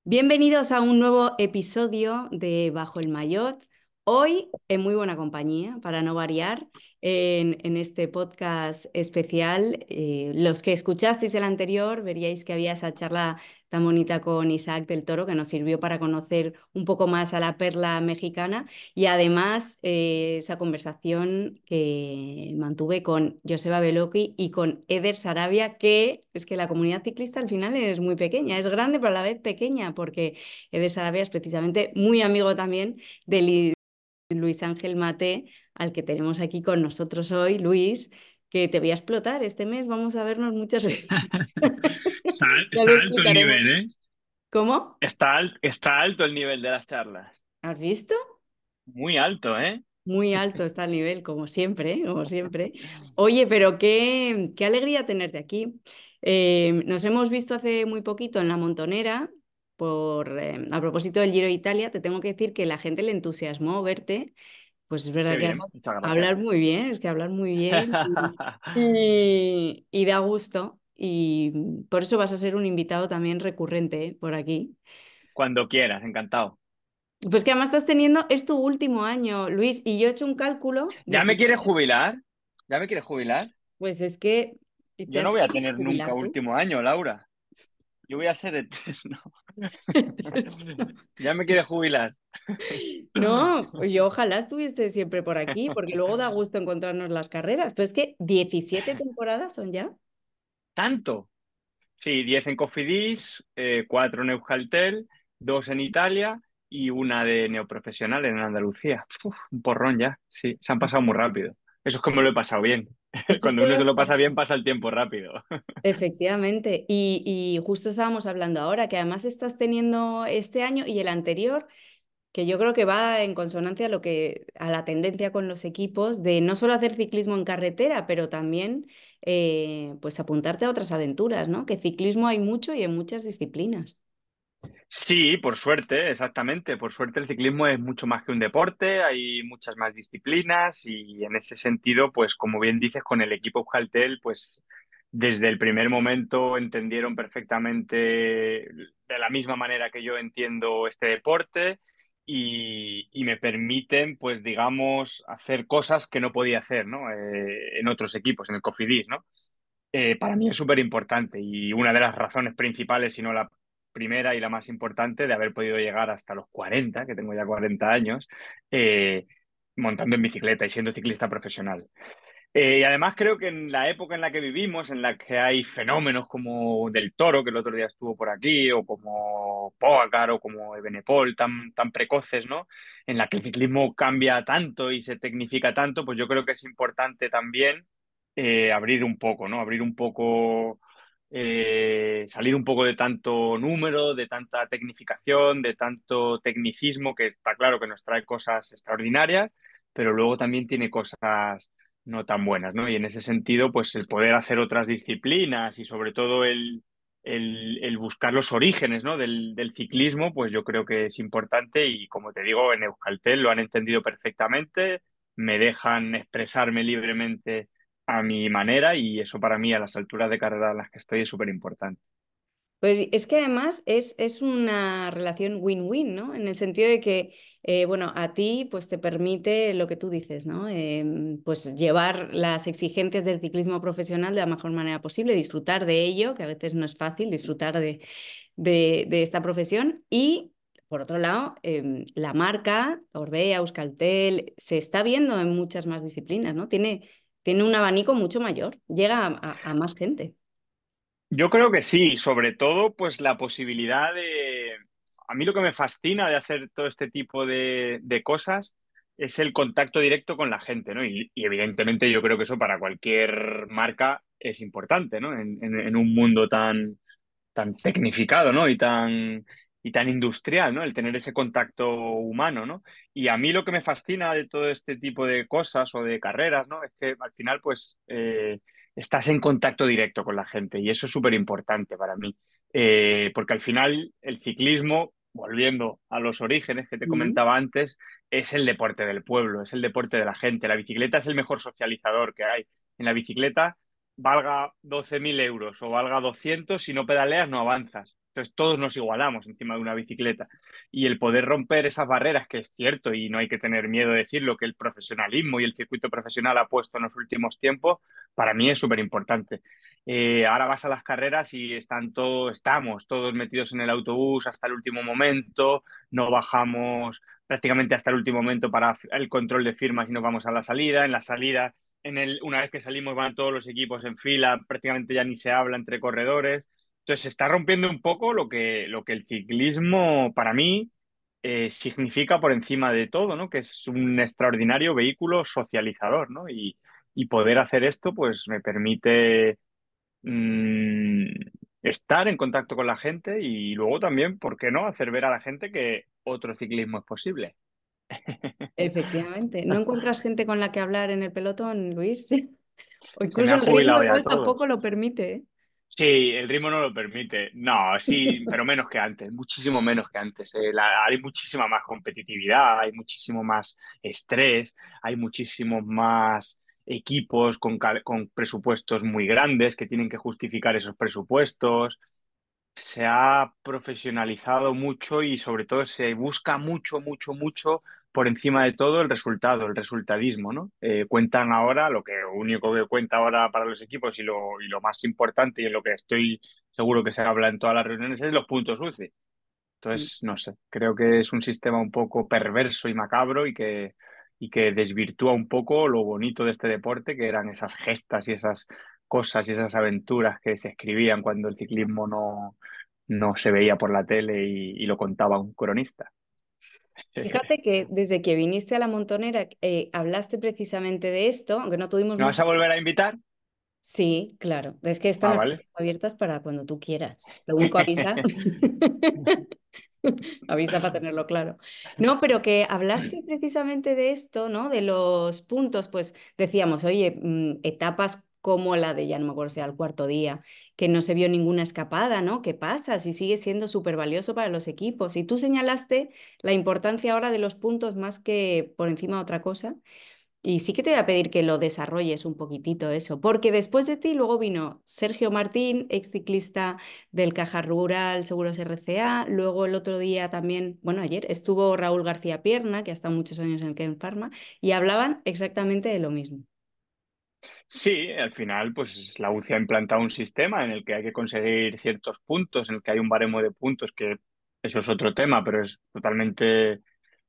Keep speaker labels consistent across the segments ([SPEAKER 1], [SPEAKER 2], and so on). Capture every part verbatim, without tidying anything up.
[SPEAKER 1] Bienvenidos a un nuevo episodio de Bajo el Maillot. Hoy en muy buena compañía, para no variar, en, en este podcast especial. Eh, los que escuchasteis el anterior veríais que había esa charla tan bonita con Isaac del Toro que nos sirvió para conocer un poco más a la perla mexicana y además eh, esa conversación que mantuve con Joseba Beloki y con Eder Sarabia, que es que la comunidad ciclista al final es muy pequeña, es grande pero a la vez pequeña, porque Eder Sarabia es precisamente muy amigo también de Li- Luis Ángel Mate, al que tenemos aquí con nosotros hoy. Luis, que te voy a explotar este mes, vamos a vernos muchas veces.
[SPEAKER 2] Está,
[SPEAKER 1] Ya lo
[SPEAKER 2] está alto el
[SPEAKER 1] explicaremos.
[SPEAKER 2] nivel, ¿eh?
[SPEAKER 1] ¿Cómo?
[SPEAKER 2] Está, al- está alto el nivel de las charlas.
[SPEAKER 1] ¿Has visto?
[SPEAKER 2] Muy alto, ¿eh?
[SPEAKER 1] Muy alto está el nivel, como siempre, ¿eh? Como siempre. Oye, pero qué, qué alegría tenerte aquí. Eh, nos hemos visto hace muy poquito en La Montonera, por, eh, a propósito del Giro de Italia. Te tengo que decir que la gente le entusiasmó verte. Pues es verdad
[SPEAKER 2] Qué
[SPEAKER 1] que
[SPEAKER 2] bien,
[SPEAKER 1] hablas,
[SPEAKER 2] muchas gracias.
[SPEAKER 1] hablas muy bien, es que hablas muy bien y, y- y da gusto. Y por eso vas a ser un invitado también recurrente, ¿eh? Por aquí.
[SPEAKER 2] Cuando quieras, encantado.
[SPEAKER 1] Pues que además estás teniendo, es tu último año, Luis, y yo he hecho un cálculo
[SPEAKER 2] ¿Ya me quieres
[SPEAKER 1] diecisiete.
[SPEAKER 2] jubilar? ¿Ya me quieres jubilar?
[SPEAKER 1] Pues es que te
[SPEAKER 2] Yo no
[SPEAKER 1] has
[SPEAKER 2] voy a
[SPEAKER 1] querido
[SPEAKER 2] tener nunca
[SPEAKER 1] jubilar tú.
[SPEAKER 2] último año, Laura. Yo voy a ser eterno. ¿Ya me quieres jubilar?
[SPEAKER 1] No, pues yo ojalá estuviese siempre por aquí, porque luego da gusto encontrarnos las carreras. Pero es que diecisiete temporadas son ya.
[SPEAKER 2] ¿Tanto? Sí, diez en Cofidis, eh, cuatro en Euskaltel, dos en Italia y una de neoprofesional en Andalucía. Uf, un porrón ya, sí, se han pasado muy rápido. Eso es como lo he pasado bien.
[SPEAKER 1] Esto es
[SPEAKER 2] Cuando
[SPEAKER 1] que lo
[SPEAKER 2] uno se
[SPEAKER 1] has
[SPEAKER 2] lo pasa
[SPEAKER 1] pasado.
[SPEAKER 2] bien, pasa el tiempo rápido.
[SPEAKER 1] Efectivamente. Y, y justo estábamos hablando ahora que además estás teniendo este año y el anterior, que yo creo que va en consonancia a lo que, a la tendencia con los equipos de no solo hacer ciclismo en carretera, pero también eh, pues apuntarte a otras aventuras, ¿no? Que ciclismo hay mucho y en muchas disciplinas.
[SPEAKER 2] Sí, por suerte, exactamente. Por suerte el ciclismo es mucho más que un deporte, hay muchas más disciplinas y en ese sentido, pues como bien dices, con el equipo Euskaltel, pues desde el primer momento entendieron perfectamente de la misma manera que yo entiendo este deporte y, y me permiten, pues digamos, hacer cosas que no podía hacer, ¿no? Eh, en otros equipos, en el Cofidis, ¿no? Eh, para mí es súper importante y una de las razones principales, si no la primera y la más importante, de haber podido llegar hasta los cuarenta, que tengo ya cuarenta años, eh, montando en bicicleta y siendo ciclista profesional. Eh, y además creo que en la época en la que vivimos, en la que hay fenómenos como Del Toro, que el otro día estuvo por aquí, o como Pogacar o como Evenepoel, tan, tan precoces, ¿no? En la que el ciclismo cambia tanto y se tecnifica tanto, pues yo creo que es importante también eh, abrir un poco, ¿no? Abrir un poco, eh, salir un poco de tanto número, de tanta tecnificación, de tanto tecnicismo, que está claro que nos trae cosas extraordinarias, pero luego también tiene cosas no tan buenas, ¿no? Y en ese sentido, pues el poder hacer otras disciplinas y sobre todo el, el, el buscar los orígenes, ¿no? del, del ciclismo, pues yo creo que es importante y como te digo, en Euskaltel lo han entendido perfectamente, me dejan expresarme libremente a mi manera y eso para mí a las alturas de carrera en las que estoy es súper importante.
[SPEAKER 1] Pues es que además es, es una relación win-win, ¿no? En el sentido de que, eh, bueno, a ti pues te permite lo que tú dices, ¿no? Em, pues llevar las exigencias del ciclismo profesional de la mejor manera posible, disfrutar de ello, que a veces no es fácil disfrutar de, de, de esta profesión. Y, por otro lado, em, la marca, Orbea, Euskaltel, se está viendo en muchas más disciplinas, ¿no? Tiene, tiene un abanico mucho mayor, llega a a- a más gente.
[SPEAKER 2] Yo creo que sí, sobre todo pues la posibilidad de... A mí lo que me fascina de hacer todo este tipo de, de cosas es el contacto directo con la gente, ¿no? Y, y evidentemente yo creo que eso para cualquier marca es importante, ¿no? En, en- en un mundo tan, tan tecnificado, ¿no? Y tan, y tan industrial, ¿no? El tener ese contacto humano, ¿no? Y a mí lo que me fascina de todo este tipo de cosas o de carreras, ¿no? Es que al final, pues, eh, estás en contacto directo con la gente y eso es súper importante para mí. Eh, porque al final el ciclismo, volviendo a los orígenes que te
[SPEAKER 1] Mm.
[SPEAKER 2] comentaba antes, es el deporte del pueblo, es el deporte de la gente. La bicicleta es el mejor socializador que hay. En la bicicleta valga doce mil euros o valga doscientos si no pedaleas no avanzas. Entonces todos nos igualamos encima de una bicicleta. Y el poder romper esas barreras, que es cierto, y no hay que tener miedo de decirlo, que el profesionalismo y el circuito profesional ha puesto en los últimos tiempos, para mí es súper importante. Eh, ahora vas a las carreras y están todos, estamos todos metidos en el autobús hasta el último momento, no bajamos prácticamente hasta el último momento para el control de firmas y nos vamos a la salida. En la salida, en el, una vez que salimos, van todos los equipos en fila, prácticamente ya ni se habla entre corredores. Entonces se está rompiendo un poco lo que, lo que el ciclismo para mí eh, significa por encima de todo, ¿no? Que es un extraordinario vehículo socializador, ¿no? Y, y poder hacer esto, pues me permite mm, estar en contacto con la gente y luego también, ¿por qué no?, hacer ver a la gente que otro ciclismo es posible.
[SPEAKER 1] Efectivamente. ¿No encuentras gente con la que hablar en el pelotón, Luis? O
[SPEAKER 2] Se me
[SPEAKER 1] incluso
[SPEAKER 2] han
[SPEAKER 1] el ritmo
[SPEAKER 2] jubilado ya
[SPEAKER 1] igual tampoco
[SPEAKER 2] todos.
[SPEAKER 1] lo permite, ¿eh?
[SPEAKER 2] Sí, el ritmo no lo permite. No, sí, pero menos que antes, muchísimo menos que antes. Eh, la- hay muchísima más competitividad, hay muchísimo más estrés, hay muchísimos más equipos con, cal- con presupuestos muy grandes que tienen que justificar esos presupuestos. Se ha profesionalizado mucho y sobre todo se busca mucho, mucho, mucho por encima de todo el resultado, el resultadismo, ¿no? Eh, cuentan ahora, lo que lo único que cuenta ahora para los equipos y lo, y lo más importante y en lo que estoy seguro que se habla en todas las reuniones es los puntos U C I.
[SPEAKER 1] Mm.
[SPEAKER 2] Entonces, no sé, creo que es un sistema un poco perverso y macabro y que, y que desvirtúa un poco lo bonito de este deporte, que eran esas gestas y esas cosas y esas aventuras que se escribían cuando el ciclismo no, no se veía por la tele y, y lo contaba un cronista.
[SPEAKER 1] Fíjate que desde que viniste a la Montonera eh, hablaste precisamente de esto, aunque no tuvimos
[SPEAKER 2] ¿Me vas
[SPEAKER 1] mucho.
[SPEAKER 2] a volver a invitar?
[SPEAKER 1] Sí, claro. Es que están
[SPEAKER 2] Ah,
[SPEAKER 1] las
[SPEAKER 2] vale.
[SPEAKER 1] puertas abiertas para cuando tú quieras. Lo único avisa. Avisa para tenerlo claro. No, pero que hablaste precisamente de esto, ¿no? De los puntos, pues decíamos, oye, mm, etapas como la de, ya no me acuerdo si era el cuarto día, que no se vio ninguna escapada, ¿no? ¿Qué pasa? Si sigue siendo súper valioso para los equipos. Y tú señalaste la importancia ahora de los puntos más que por encima de otra cosa. Y sí que te voy a pedir que lo desarrolles un poquitito eso, porque después de ti luego vino Sergio Martín, ex ciclista del Caja Rural Seguros R C A, luego el otro día también, bueno, ayer estuvo Raúl García Pierna, que ha estado muchos años en el Ken Pharma, y hablaban exactamente de lo mismo.
[SPEAKER 2] Sí, al final, pues la U C I ha implantado un sistema en el que hay que conseguir ciertos puntos, en el que hay un baremo de puntos, que eso es otro tema, pero es totalmente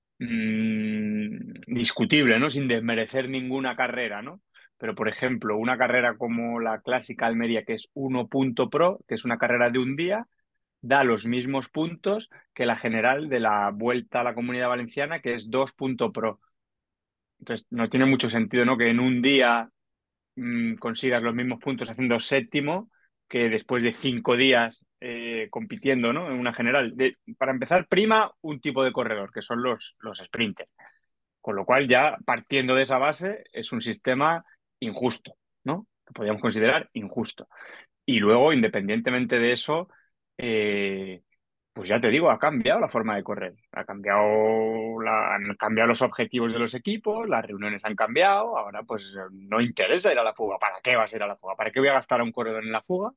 [SPEAKER 2] mm, discutible, ¿no? Sin desmerecer ninguna carrera, ¿no? Pero, por ejemplo, una carrera como la clásica Almería, que es uno punto pro, que es una carrera de un día, da los mismos puntos que la general de la Vuelta a la Comunidad Valenciana, que es dos punto pro. Entonces, no tiene mucho sentido, ¿no? Que en un día mm, consigas los mismos puntos haciendo séptimo que después de cinco días eh, compitiendo, ¿no? En una general. De- para empezar, prima un tipo de corredor, que son los, los sprinters. Con lo cual, ya partiendo de esa base, es un sistema injusto, ¿no? Que podríamos considerar injusto. Y luego, independientemente de eso, eh, pues ya te digo, ha cambiado la forma de correr. Ha cambiado, la- han cambiado los objetivos de los equipos, las reuniones han cambiado. Ahora, pues no interesa ir a la fuga. ¿Para qué vas a ir a la fuga? ¿Para qué voy a gastar a un corredor en la fuga?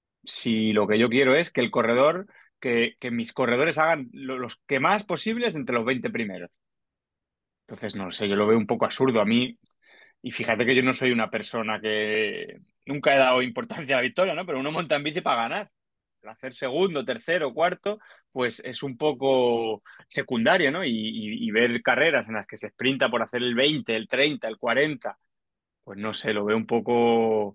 [SPEAKER 2] Si lo que yo quiero es que el corredor, que, que mis corredores hagan lo- los que más posibles entre los veinte primeros. Entonces, no sé, yo lo veo un poco absurdo a mí. Y fíjate que yo no soy una persona que nunca he dado importancia a la victoria, ¿no? Pero uno monta en bici para ganar. El hacer segundo, tercero, cuarto, pues es un poco secundario, ¿no? Y, y- y ver carreras en las que se sprinta por hacer el veinte, el treinta, el cuarenta, pues no sé, lo veo un poco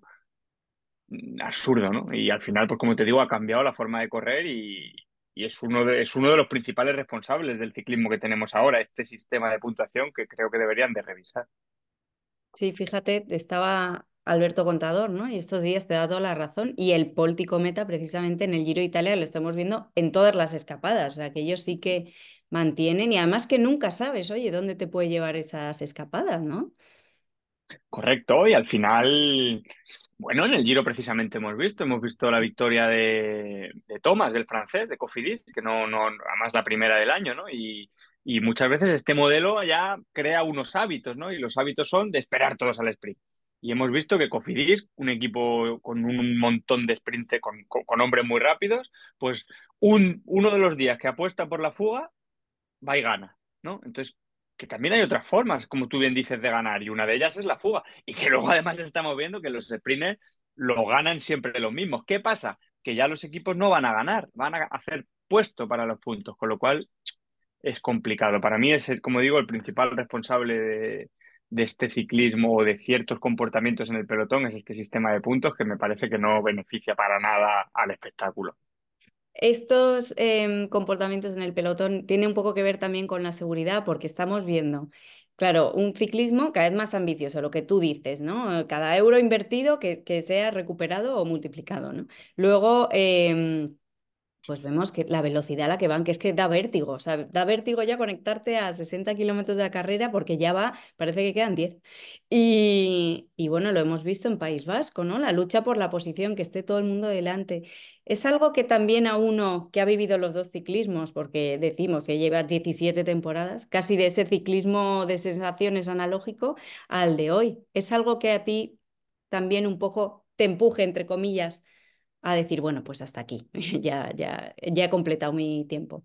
[SPEAKER 2] mm, absurdo, ¿no? Y al final, pues como te digo, ha cambiado la forma de correr y, y es uno de, es uno de los principales responsables del ciclismo que tenemos ahora, este sistema de puntuación que creo que deberían de revisar.
[SPEAKER 1] Sí, fíjate, estaba Alberto Contador, ¿no? Y estos días te da toda la razón. Y el Poltico Meta, precisamente en el Giro de Italia, lo estamos viendo en todas las escapadas. O sea, que ellos sí que mantienen y además que nunca sabes, oye, dónde te puede llevar esas escapadas, ¿no?
[SPEAKER 2] Correcto, y al final, bueno, en el Giro precisamente hemos visto, hemos visto la victoria de, de Thomas, del francés, de Cofidis, que no, no, además la primera del año, ¿no? Y, y muchas veces este modelo ya crea unos hábitos, ¿no? Y los hábitos son de esperar todos al sprint. Y hemos visto que Cofidis, un equipo con un montón de sprint, con, con, con hombres muy rápidos, pues un, uno de los días que apuesta por la fuga, va y gana, ¿no? Entonces, que también hay otras formas, como tú bien dices, de ganar, y una de ellas es la fuga. Y que luego además estamos viendo que los sprinters lo ganan siempre los mismos. ¿Qué pasa? Que ya los equipos no van a ganar, van a hacer puesto para los puntos, con lo cual es complicado. Para mí es, como digo, el principal responsable de, de este ciclismo o de ciertos comportamientos en el pelotón es este sistema de puntos que me parece que no beneficia para nada al espectáculo.
[SPEAKER 1] Estos em, comportamientos en el pelotón tienen un poco que ver también con la seguridad, porque estamos viendo, claro, un ciclismo cada vez más ambicioso, lo que tú dices, ¿no? Cada euro invertido que, que sea recuperado o multiplicado, ¿no? Luego, em, pues vemos que la velocidad a la que van, que es que da vértigo, o sea, da vértigo ya conectarte a sesenta kilómetros de la carrera porque ya va, parece que quedan diez. Y, y bueno, lo hemos visto en País Vasco, ¿no? La lucha por la posición, que esté todo el mundo delante. Es algo que también a uno que ha vivido los dos ciclismos, porque decimos que lleva diecisiete temporadas, casi de ese ciclismo de sensaciones analógico al de hoy. Es algo que a ti también un poco te empuje, entre comillas, a decir, bueno, pues hasta aquí, ya, ya, ya he completado mi tiempo.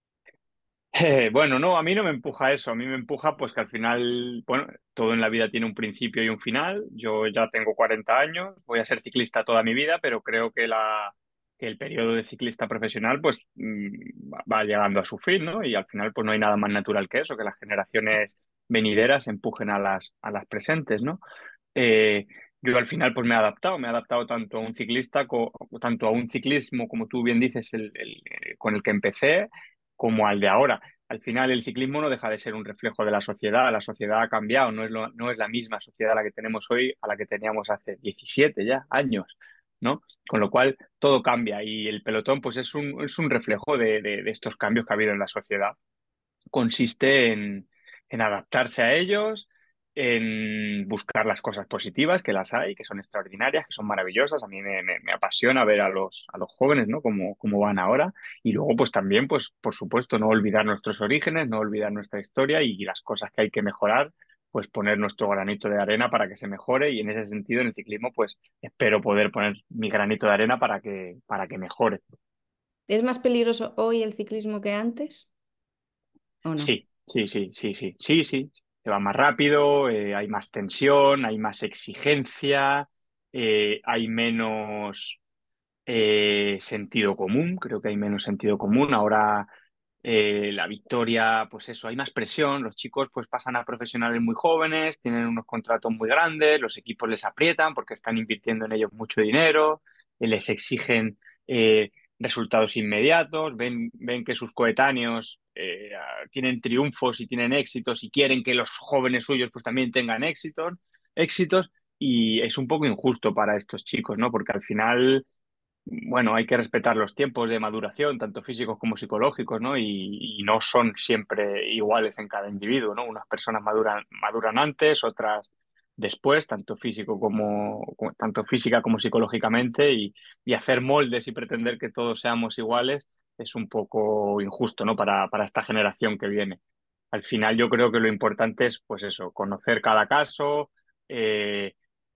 [SPEAKER 2] Eh, bueno, no, a mí no me empuja eso, a mí me empuja pues que al final, bueno, todo en la vida tiene un principio y un final. Yo ya tengo cuarenta años, voy a ser ciclista toda mi vida, pero creo que, la, que el periodo de ciclista profesional pues mm, va va llegando a su fin, ¿no? Y al final pues no hay nada más natural que eso, que las generaciones venideras empujen a las, a las presentes, ¿no? Eh, yo al final pues me he adaptado, me he adaptado tanto a un ciclista, co- tanto a un ciclismo, como tú bien dices, el, el, eh, con el que empecé, como al de ahora. Al final el ciclismo no deja de ser un reflejo de la sociedad, la sociedad ha cambiado, no es, lo- no es la misma sociedad la que tenemos hoy a la que teníamos hace diecisiete ya años, ¿no? Con lo cual todo cambia y el pelotón pues es un, es un reflejo de, de de estos cambios que ha habido en la sociedad. Consiste en, en adaptarse a ellos, en buscar las cosas positivas, que las hay, que son extraordinarias, que son maravillosas. A mí me, me- me apasiona ver a los, a los jóvenes, ¿no? Cómo, cómo van ahora. Y luego, pues también, pues, por supuesto, no olvidar nuestros orígenes, no olvidar nuestra historia y las cosas que hay que mejorar, pues poner nuestro granito de arena para que se mejore. Y en ese sentido, en el ciclismo, pues espero poder poner mi granito de arena para que, para que mejore.
[SPEAKER 1] ¿Es más peligroso hoy el ciclismo que antes o no?
[SPEAKER 2] Sí, sí, sí, sí, sí, sí, sí. Se va más rápido, eh, hay más tensión, hay más exigencia, eh, hay menos eh, sentido común, creo que hay menos sentido común. Ahora eh, la victoria, pues eso, hay más presión. Los chicos pues pasan a profesionales muy jóvenes, tienen unos contratos muy grandes, los equipos les aprietan porque están invirtiendo en ellos mucho dinero, eh, les exigen eh, resultados inmediatos, ven, ven que sus coetáneos eh, tienen triunfos y tienen éxitos y quieren que los jóvenes suyos pues también tengan éxitos, éxitos y es un poco injusto para estos chicos, ¿no? Porque al final bueno, hay que respetar los tiempos de maduración, tanto físicos como psicológicos, ¿no? Y, y no son siempre iguales en cada individuo, ¿no? Unas personas maduran, maduran antes, otras después, tanto físico como, como- tanto física como psicológicamente, y, y hacer moldes y pretender que todos seamos iguales es un poco injusto, ¿no? Para, para esta generación que viene. Al final yo creo que lo importante es, pues eso, conocer cada caso, eh,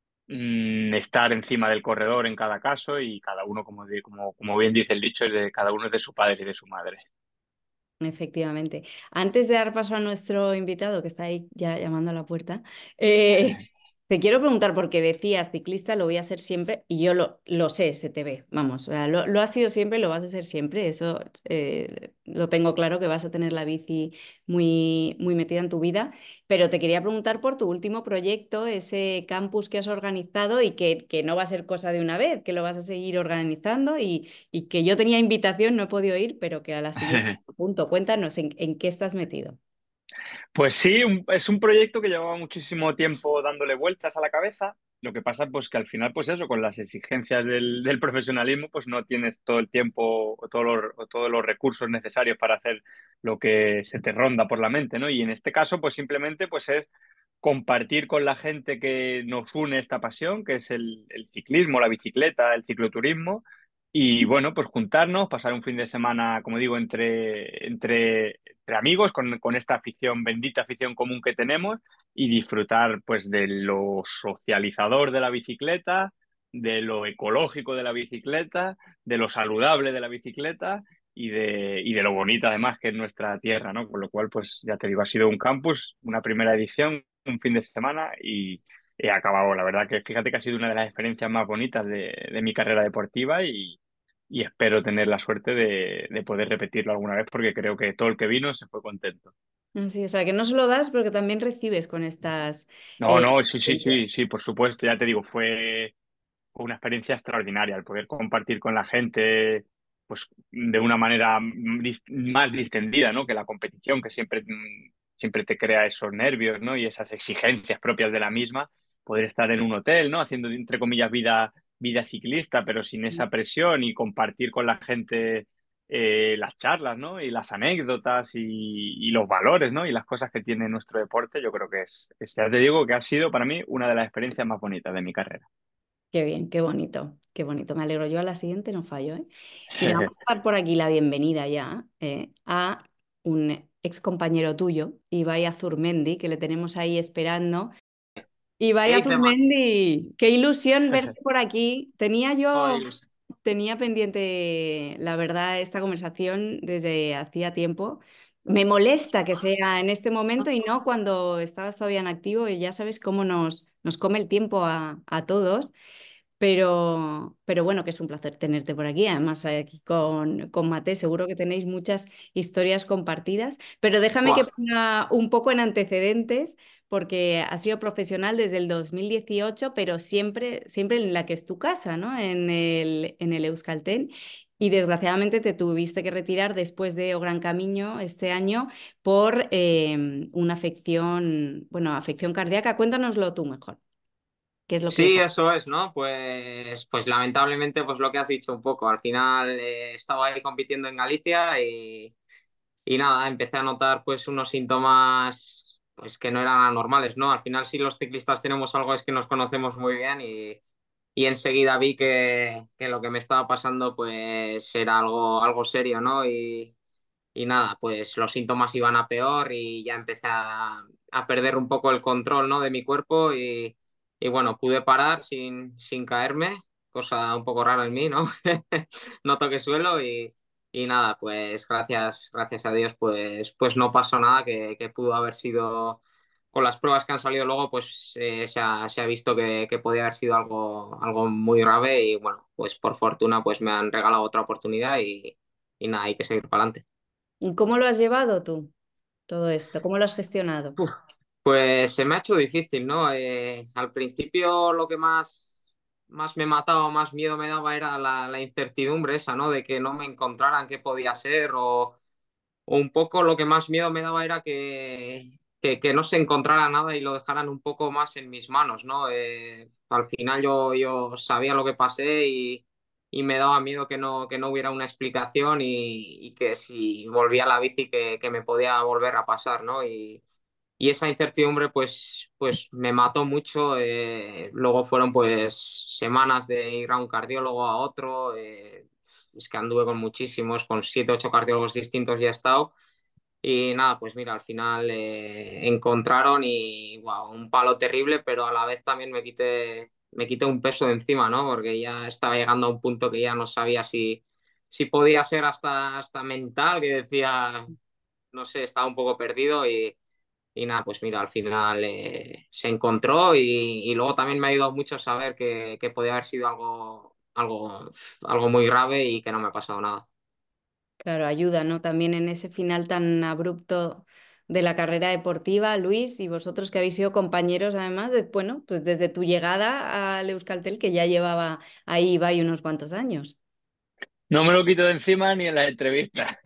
[SPEAKER 2] mm, estar encima del corredor en cada caso y cada uno, como, di- como, como bien dice el dicho, es de, cada uno es de su padre y de su madre.
[SPEAKER 1] Efectivamente. Antes de dar paso a nuestro invitado, que está ahí ya llamando a la puerta, eh, te quiero preguntar, porque decías ciclista, lo voy a hacer siempre, y yo lo, lo sé, se te ve, vamos, o sea, lo, lo has sido siempre y lo vas a ser siempre, eso eh, lo tengo claro, que vas a tener la bici muy, muy metida en tu vida, pero te quería preguntar por tu último proyecto, ese campus que has organizado y que, que no va a ser cosa de una vez, que lo vas a seguir organizando y, y que yo tenía invitación, no he podido ir, pero que a la siguiente punto. Cuéntanos en, en qué estás metido.
[SPEAKER 2] Pues sí, un- es un proyecto que llevaba muchísimo tiempo dándole vueltas a la cabeza. Lo que pasa, pues que al final, pues eso, con las exigencias del, del profesionalismo, pues no tienes todo el tiempo o todos los, o todos los recursos necesarios para hacer lo que se te ronda por la mente, ¿no? Y en este caso, pues simplemente, pues es compartir con la gente que nos une esta pasión, que es el, el ciclismo, la bicicleta, el cicloturismo. Y bueno, pues juntarnos, pasar un fin de semana, como digo, entre, entre, entre amigos, con, con esta afición, bendita afición común que tenemos, y disfrutar pues de lo socializador de la bicicleta, de lo ecológico de la bicicleta, de lo saludable de la bicicleta y de, y de lo bonita además que es nuestra tierra, ¿no? Con lo cual, pues ya te digo, ha sido un campus, una primera edición, un fin de semana y he acabado. La verdad que fíjate que ha sido una de las experiencias más bonitas de, de mi carrera deportiva y, y espero tener la suerte de, de poder repetirlo alguna vez porque creo que todo el que vino se fue contento.
[SPEAKER 1] Sí, o sea, que no solo das, pero que también recibes con estas
[SPEAKER 2] No,
[SPEAKER 1] eh,
[SPEAKER 2] no, sí, sí,
[SPEAKER 1] experiencias.
[SPEAKER 2] sí, sí, por supuesto, ya te digo, fue fue una experiencia extraordinaria el poder compartir con la gente pues de una manera dis- más distendida, ¿no? Que la competición que siempre, mm, siempre te crea esos nervios, ¿no? Y esas exigencias propias de la misma, poder estar en un hotel, ¿no? Haciendo entre comillas vida vida ciclista, pero sin esa presión y compartir con la gente eh, las charlas, ¿no? Y las anécdotas y, y los valores, ¿no? Y las cosas que tiene nuestro deporte, yo creo que es, es, ya te digo que ha sido para mí una de las experiencias más bonitas de mi carrera.
[SPEAKER 1] Qué bien, qué bonito, qué bonito. Me alegro. Yo a la siguiente no fallo, ¿eh? Mira, vamos a dar por aquí la bienvenida ya eh, a un ex compañero tuyo, Ibai Azurmendi, que le tenemos ahí esperando. Ibai
[SPEAKER 3] ¿Qué dice, Mar?
[SPEAKER 1] Azurmendi, qué ilusión verte por aquí. Tenía yo,
[SPEAKER 3] Joder,
[SPEAKER 1] tenía pendiente, la verdad, esta conversación desde hacía tiempo. Me molesta que sea en este momento y no cuando estabas todavía en activo y ya sabes cómo nos, nos come el tiempo a, a todos. Pero, pero bueno, que es un placer tenerte por aquí. Además, aquí con, con Mate, seguro que tenéis muchas historias compartidas. Pero déjame que
[SPEAKER 3] buah.
[SPEAKER 1] ponga un poco en antecedentes, porque has sido profesional desde el dos mil dieciocho, pero siempre, siempre en la que es tu casa, ¿no? En el, en el Euskaltel. Y desgraciadamente te tuviste que retirar después de O Gran Camino este año por eh, una afección, bueno, afección cardíaca. Cuéntanoslo tú mejor. ¿Qué es lo que
[SPEAKER 3] Sí,
[SPEAKER 1] pasó?
[SPEAKER 3] eso es, ¿no? Pues, pues lamentablemente, pues lo que has dicho un poco. Al final eh, estaba ahí compitiendo en Galicia y, y nada, empecé a notar pues unos síntomas pues que no eran anormales, ¿no? Al final sí los ciclistas tenemos algo es que nos conocemos muy bien y, y enseguida vi que, que lo que me estaba pasando pues era algo, algo serio, ¿no? Y, y nada, pues los síntomas iban a peor y ya empecé a, a perder un poco el control, ¿no? De mi cuerpo y, y bueno, pude parar sin, sin caerme, cosa un poco rara en mí, ¿no? No toqué suelo y, y nada, pues gracias, gracias a Dios, pues, pues no pasó nada que, que pudo haber sido, con las pruebas que han salido luego, pues eh, se ha, se ha visto que, que podía haber sido algo, algo muy grave y bueno, pues por fortuna pues me han regalado otra oportunidad y, y nada, hay que seguir para adelante.
[SPEAKER 1] ¿Y cómo lo has llevado tú, todo esto? ¿Cómo lo has gestionado?
[SPEAKER 3] Uf, pues se me ha hecho difícil, ¿no? Eh, al principio lo que más, más me mataba, más miedo me daba era la, la incertidumbre esa, ¿no? De que no me encontraran qué podía ser o, o un poco lo que más miedo me daba era que, que, que no se encontrara nada y lo dejaran un poco más en mis manos, ¿no? Eh, al final yo, yo sabía lo que pasé y, y me daba miedo que no, que no hubiera una explicación y, y que si volvía a la bici que, que me podía volver a pasar, ¿no? Y, y esa incertidumbre pues, pues me mató mucho. Eh, luego fueron pues semanas de ir a un cardiólogo a otro. Eh, es que anduve con muchísimos, con siete, ocho cardiólogos distintos ya he estado. Y nada, pues mira, al final eh, encontraron y wow, un palo terrible, pero a la vez también me quité, me quité un peso de encima, ¿no? Porque ya estaba llegando a un punto que ya no sabía si, si podía ser hasta, hasta mental, que decía, no sé, estaba un poco perdido y y nada, pues mira, al final eh, se encontró y, y luego también me ha ayudado mucho saber que, que podía haber sido algo, algo, algo muy grave y que no me ha pasado nada.
[SPEAKER 1] Claro, ayuda, ¿no? También en ese final tan abrupto de la carrera deportiva, Luis, y vosotros que habéis sido compañeros, además, de, bueno, pues desde tu llegada al Euskaltel, que ya llevaba ahí, va, unos cuantos años.
[SPEAKER 2] No me lo quito de encima ni en las entrevistas.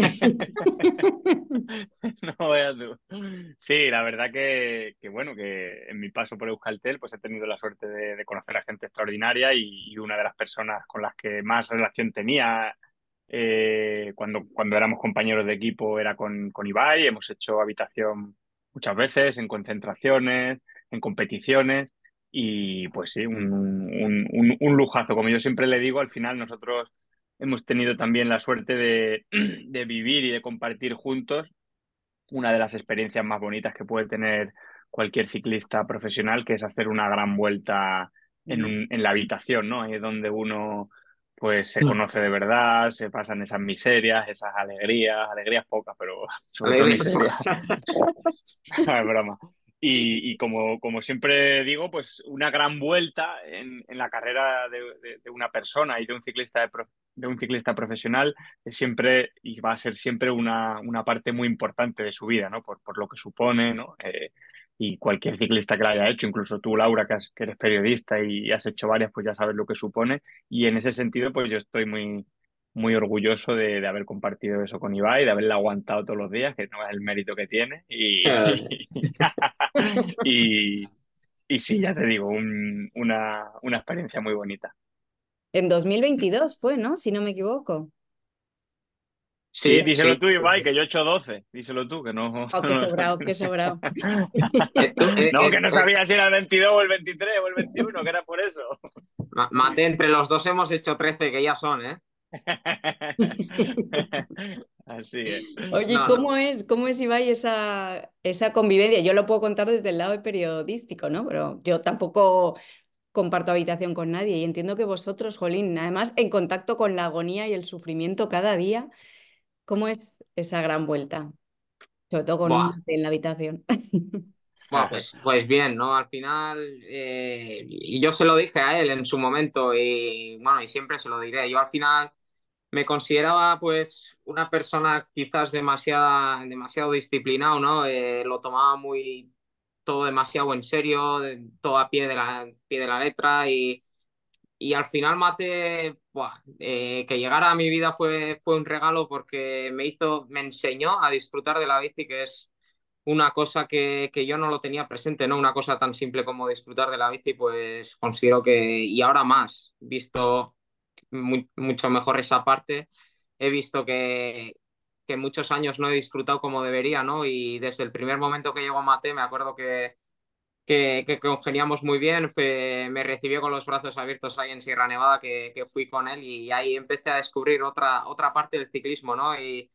[SPEAKER 2] No veas tú. Sí, la verdad que, que, bueno, que en mi paso por Euskaltel pues he tenido la suerte de, de conocer a gente extraordinaria y, y una de las personas con las que más relación tenía eh, cuando, cuando éramos compañeros de equipo era con, con Ibai. Hemos hecho habitación muchas veces, en concentraciones, en competiciones y pues sí, un, un, un, un lujazo. Como yo siempre le digo, al final nosotros hemos tenido también la suerte de, de vivir y de compartir juntos una de las experiencias más bonitas que puede tener cualquier ciclista profesional, que es hacer una gran vuelta en,
[SPEAKER 1] Mm.
[SPEAKER 2] un- en la habitación, ¿no? Ahí es donde uno pues se conoce de verdad, se pasan esas miserias, esas alegrías, alegrías pocas, pero sobre todo
[SPEAKER 3] Alegre.
[SPEAKER 2] miserias. Es broma. Y, y como, como siempre digo, pues una gran vuelta en, en la carrera de, de- de una persona y de un ciclista de, pro- de un ciclista profesional es siempre y va a ser siempre una, una parte muy importante de su vida, ¿no? Por, por lo que supone, ¿no? Eh, y cualquier ciclista que la haya hecho, incluso tú, Laura, que, has- que eres periodista y has hecho varias, pues ya sabes lo que supone. Y en ese sentido, pues yo estoy muy, muy orgulloso de, de haber compartido eso con Ibai, de haberla aguantado todos los días, que no es el mérito que tiene. Y, y, y sí, ya te digo, un- una, una experiencia muy bonita.
[SPEAKER 1] En dos mil veintidós fue, ¿no? Si no me equivoco.
[SPEAKER 2] Sí,
[SPEAKER 3] Sí,
[SPEAKER 2] díselo
[SPEAKER 3] sí.
[SPEAKER 2] tú, Ibai, que yo he hecho doce. Díselo tú, que no,
[SPEAKER 1] Oh, qué
[SPEAKER 2] no, no
[SPEAKER 1] sobrado, qué
[SPEAKER 2] tienes-
[SPEAKER 1] sobrado.
[SPEAKER 3] Eh, tú, eh,
[SPEAKER 2] No,
[SPEAKER 3] eh,
[SPEAKER 2] que no
[SPEAKER 3] eh,
[SPEAKER 2] sabía si era el veintidós o el veintitrés o el veintiuno, que era por eso.
[SPEAKER 3] Ma- Mate, entre los dos hemos hecho trece que ya son, ¿eh?
[SPEAKER 2] Así es.
[SPEAKER 1] Oye, ¿y
[SPEAKER 3] No, no.
[SPEAKER 1] cómo es, cómo es, Ibai, esa, esa convivencia? Yo lo puedo contar desde el lado periodístico, ¿no? Pero yo tampoco comparto habitación con nadie y entiendo que vosotros, Jolín, además en contacto con la agonía y el sufrimiento cada día, ¿cómo es esa gran vuelta? Sobre todo con un
[SPEAKER 3] Buah.
[SPEAKER 1] mate en la habitación.
[SPEAKER 3] Bueno, pues, pues bien, ¿no? Al final, eh, y yo se lo dije a él en su momento y bueno, y siempre se lo diré. Yo al final me consideraba pues una persona quizás demasiada, demasiado disciplinado, ¿no? Eh, lo tomaba muy todo demasiado en serio, de- todo a pie de la, pie de la letra y, y al final Mate, buah, eh, que llegara a mi vida fue, fue un regalo porque me hizo, me enseñó a disfrutar de la bici, que es una cosa que, que yo no lo tenía presente, ¿no? Una cosa tan simple como disfrutar de la bici, pues considero que, y ahora más, visto mu- mucho mejor esa parte, he visto que, que muchos años no he disfrutado como debería, ¿no? Y desde el primer momento que llegó Mate, me acuerdo que, que, que congeniamos muy bien, fue- me recibió con los brazos abiertos ahí en Sierra Nevada, que, que fui con él y ahí empecé a descubrir otra, otra parte del ciclismo, ¿no? Y,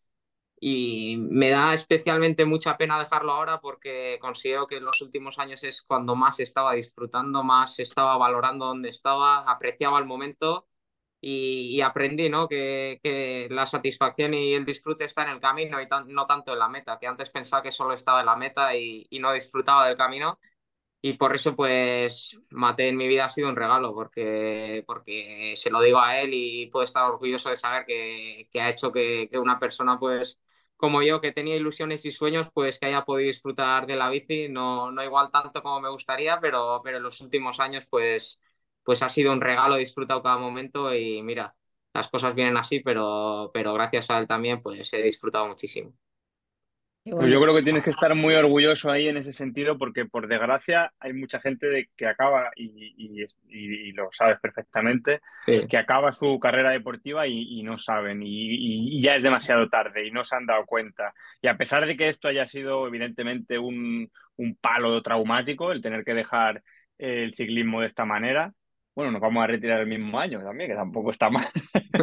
[SPEAKER 3] y me da especialmente mucha pena dejarlo ahora porque considero que en los últimos años es cuando más estaba disfrutando, más estaba valorando dónde estaba, apreciaba el momento y, y aprendí, ¿no? Que, que la satisfacción y el disfrute está en el camino y tan- no tanto en la meta, que antes pensaba que solo estaba en la meta y, y no disfrutaba del camino. Y por eso, pues, Mate en mi vida ha sido un regalo, porque, porque se lo digo a él y puedo estar orgulloso de saber que, que ha hecho que, que una persona, pues, como yo, que tenía ilusiones y sueños, pues que haya podido disfrutar de la bici, no, no igual tanto como me gustaría, pero, pero en los últimos años, pues, pues ha sido un regalo, he disfrutado cada momento y mira, las cosas vienen así, pero, pero gracias a él también, pues he disfrutado muchísimo.
[SPEAKER 1] Qué
[SPEAKER 2] Pues yo
[SPEAKER 1] bonito.
[SPEAKER 2] creo que tienes que estar muy orgulloso ahí en ese sentido, porque por desgracia hay mucha gente de, que acaba, y, y- y- y lo sabes perfectamente,
[SPEAKER 3] Sí.
[SPEAKER 2] que acaba su carrera deportiva y, y no saben, y, y- y ya es demasiado tarde y no se han dado cuenta. Y a pesar de que esto haya sido evidentemente un, un palo traumático, el tener que dejar el ciclismo de esta manera, bueno, nos vamos a retirar el mismo año también, que tampoco está mal.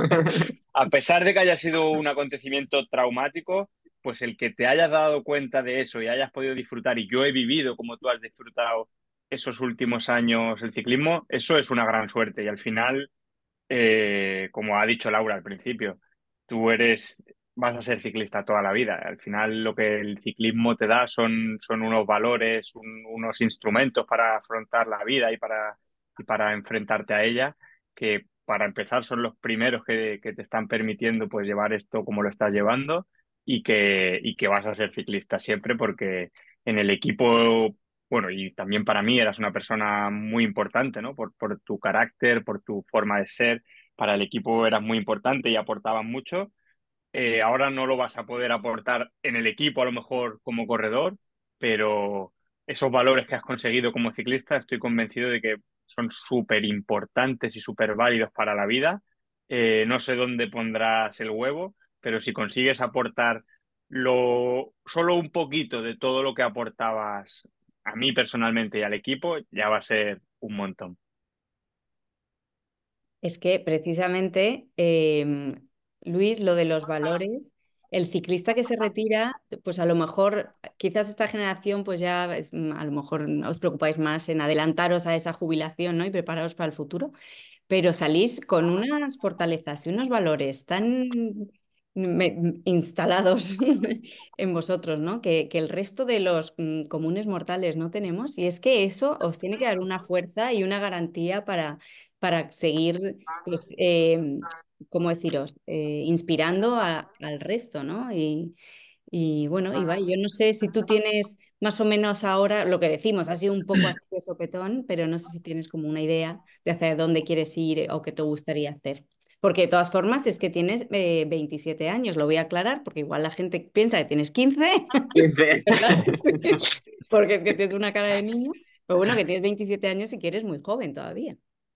[SPEAKER 2] A pesar de que haya sido un acontecimiento traumático, pues el que te hayas dado cuenta de eso y hayas podido disfrutar, y yo he vivido como tú has disfrutado esos últimos años el ciclismo, eso es una gran suerte. Y al final, eh, como ha dicho Laura al principio, tú eres, vas a ser ciclista toda la vida. Al final lo que el ciclismo te da son, son unos valores, un- unos instrumentos para afrontar la vida y para, y para enfrentarte a ella, que para empezar son los primeros que, que te están permitiendo pues llevar esto como lo estás llevando, y que, y que vas a ser ciclista siempre porque en el equipo, bueno, y también para mí eras una persona muy importante, ¿no? Por, por tu carácter, por tu forma de ser, para el equipo eras muy importante y aportabas mucho. Eh, ahora no lo vas a poder aportar en el equipo, a lo mejor como corredor, pero esos valores que has conseguido como ciclista, estoy convencido de que son súper importantes y súper válidos para la vida. Eh, no sé dónde pondrás el huevo, pero si consigues aportar lo, solo un poquito de todo lo que aportabas a mí personalmente y al equipo, ya va a ser un montón.
[SPEAKER 1] Es que precisamente, em, Luis, lo de los valores. el ciclista que se retira, pues a lo mejor, quizás esta generación, pues ya es, mm, a lo mejor os preocupáis más en adelantaros a esa jubilación, ¿no? Y prepararos para el futuro, pero salís con unas fortalezas y unos valores tan me- instalados en vosotros, ¿no? Que, que el resto de los mm, comunes mortales no tenemos. Y es que eso os tiene que dar una fuerza y una garantía para, para seguir, pues, eh, ¿cómo deciros? Eh, inspirando a- al resto, ¿no? Y, y bueno, Ibai, yo no sé si tú tienes más o menos ahora lo que decimos, ha sido un poco así de sopetón, pero no sé si tienes como una idea de hacia dónde quieres ir o qué te gustaría hacer. Porque de todas formas es que tienes eh, veintisiete años, lo voy a aclarar, porque igual la gente piensa que tienes quince,
[SPEAKER 3] quince.
[SPEAKER 1] ¿verdad? Porque es que tienes una cara de niño, pero bueno, que tienes veintisiete años y que eres muy joven todavía.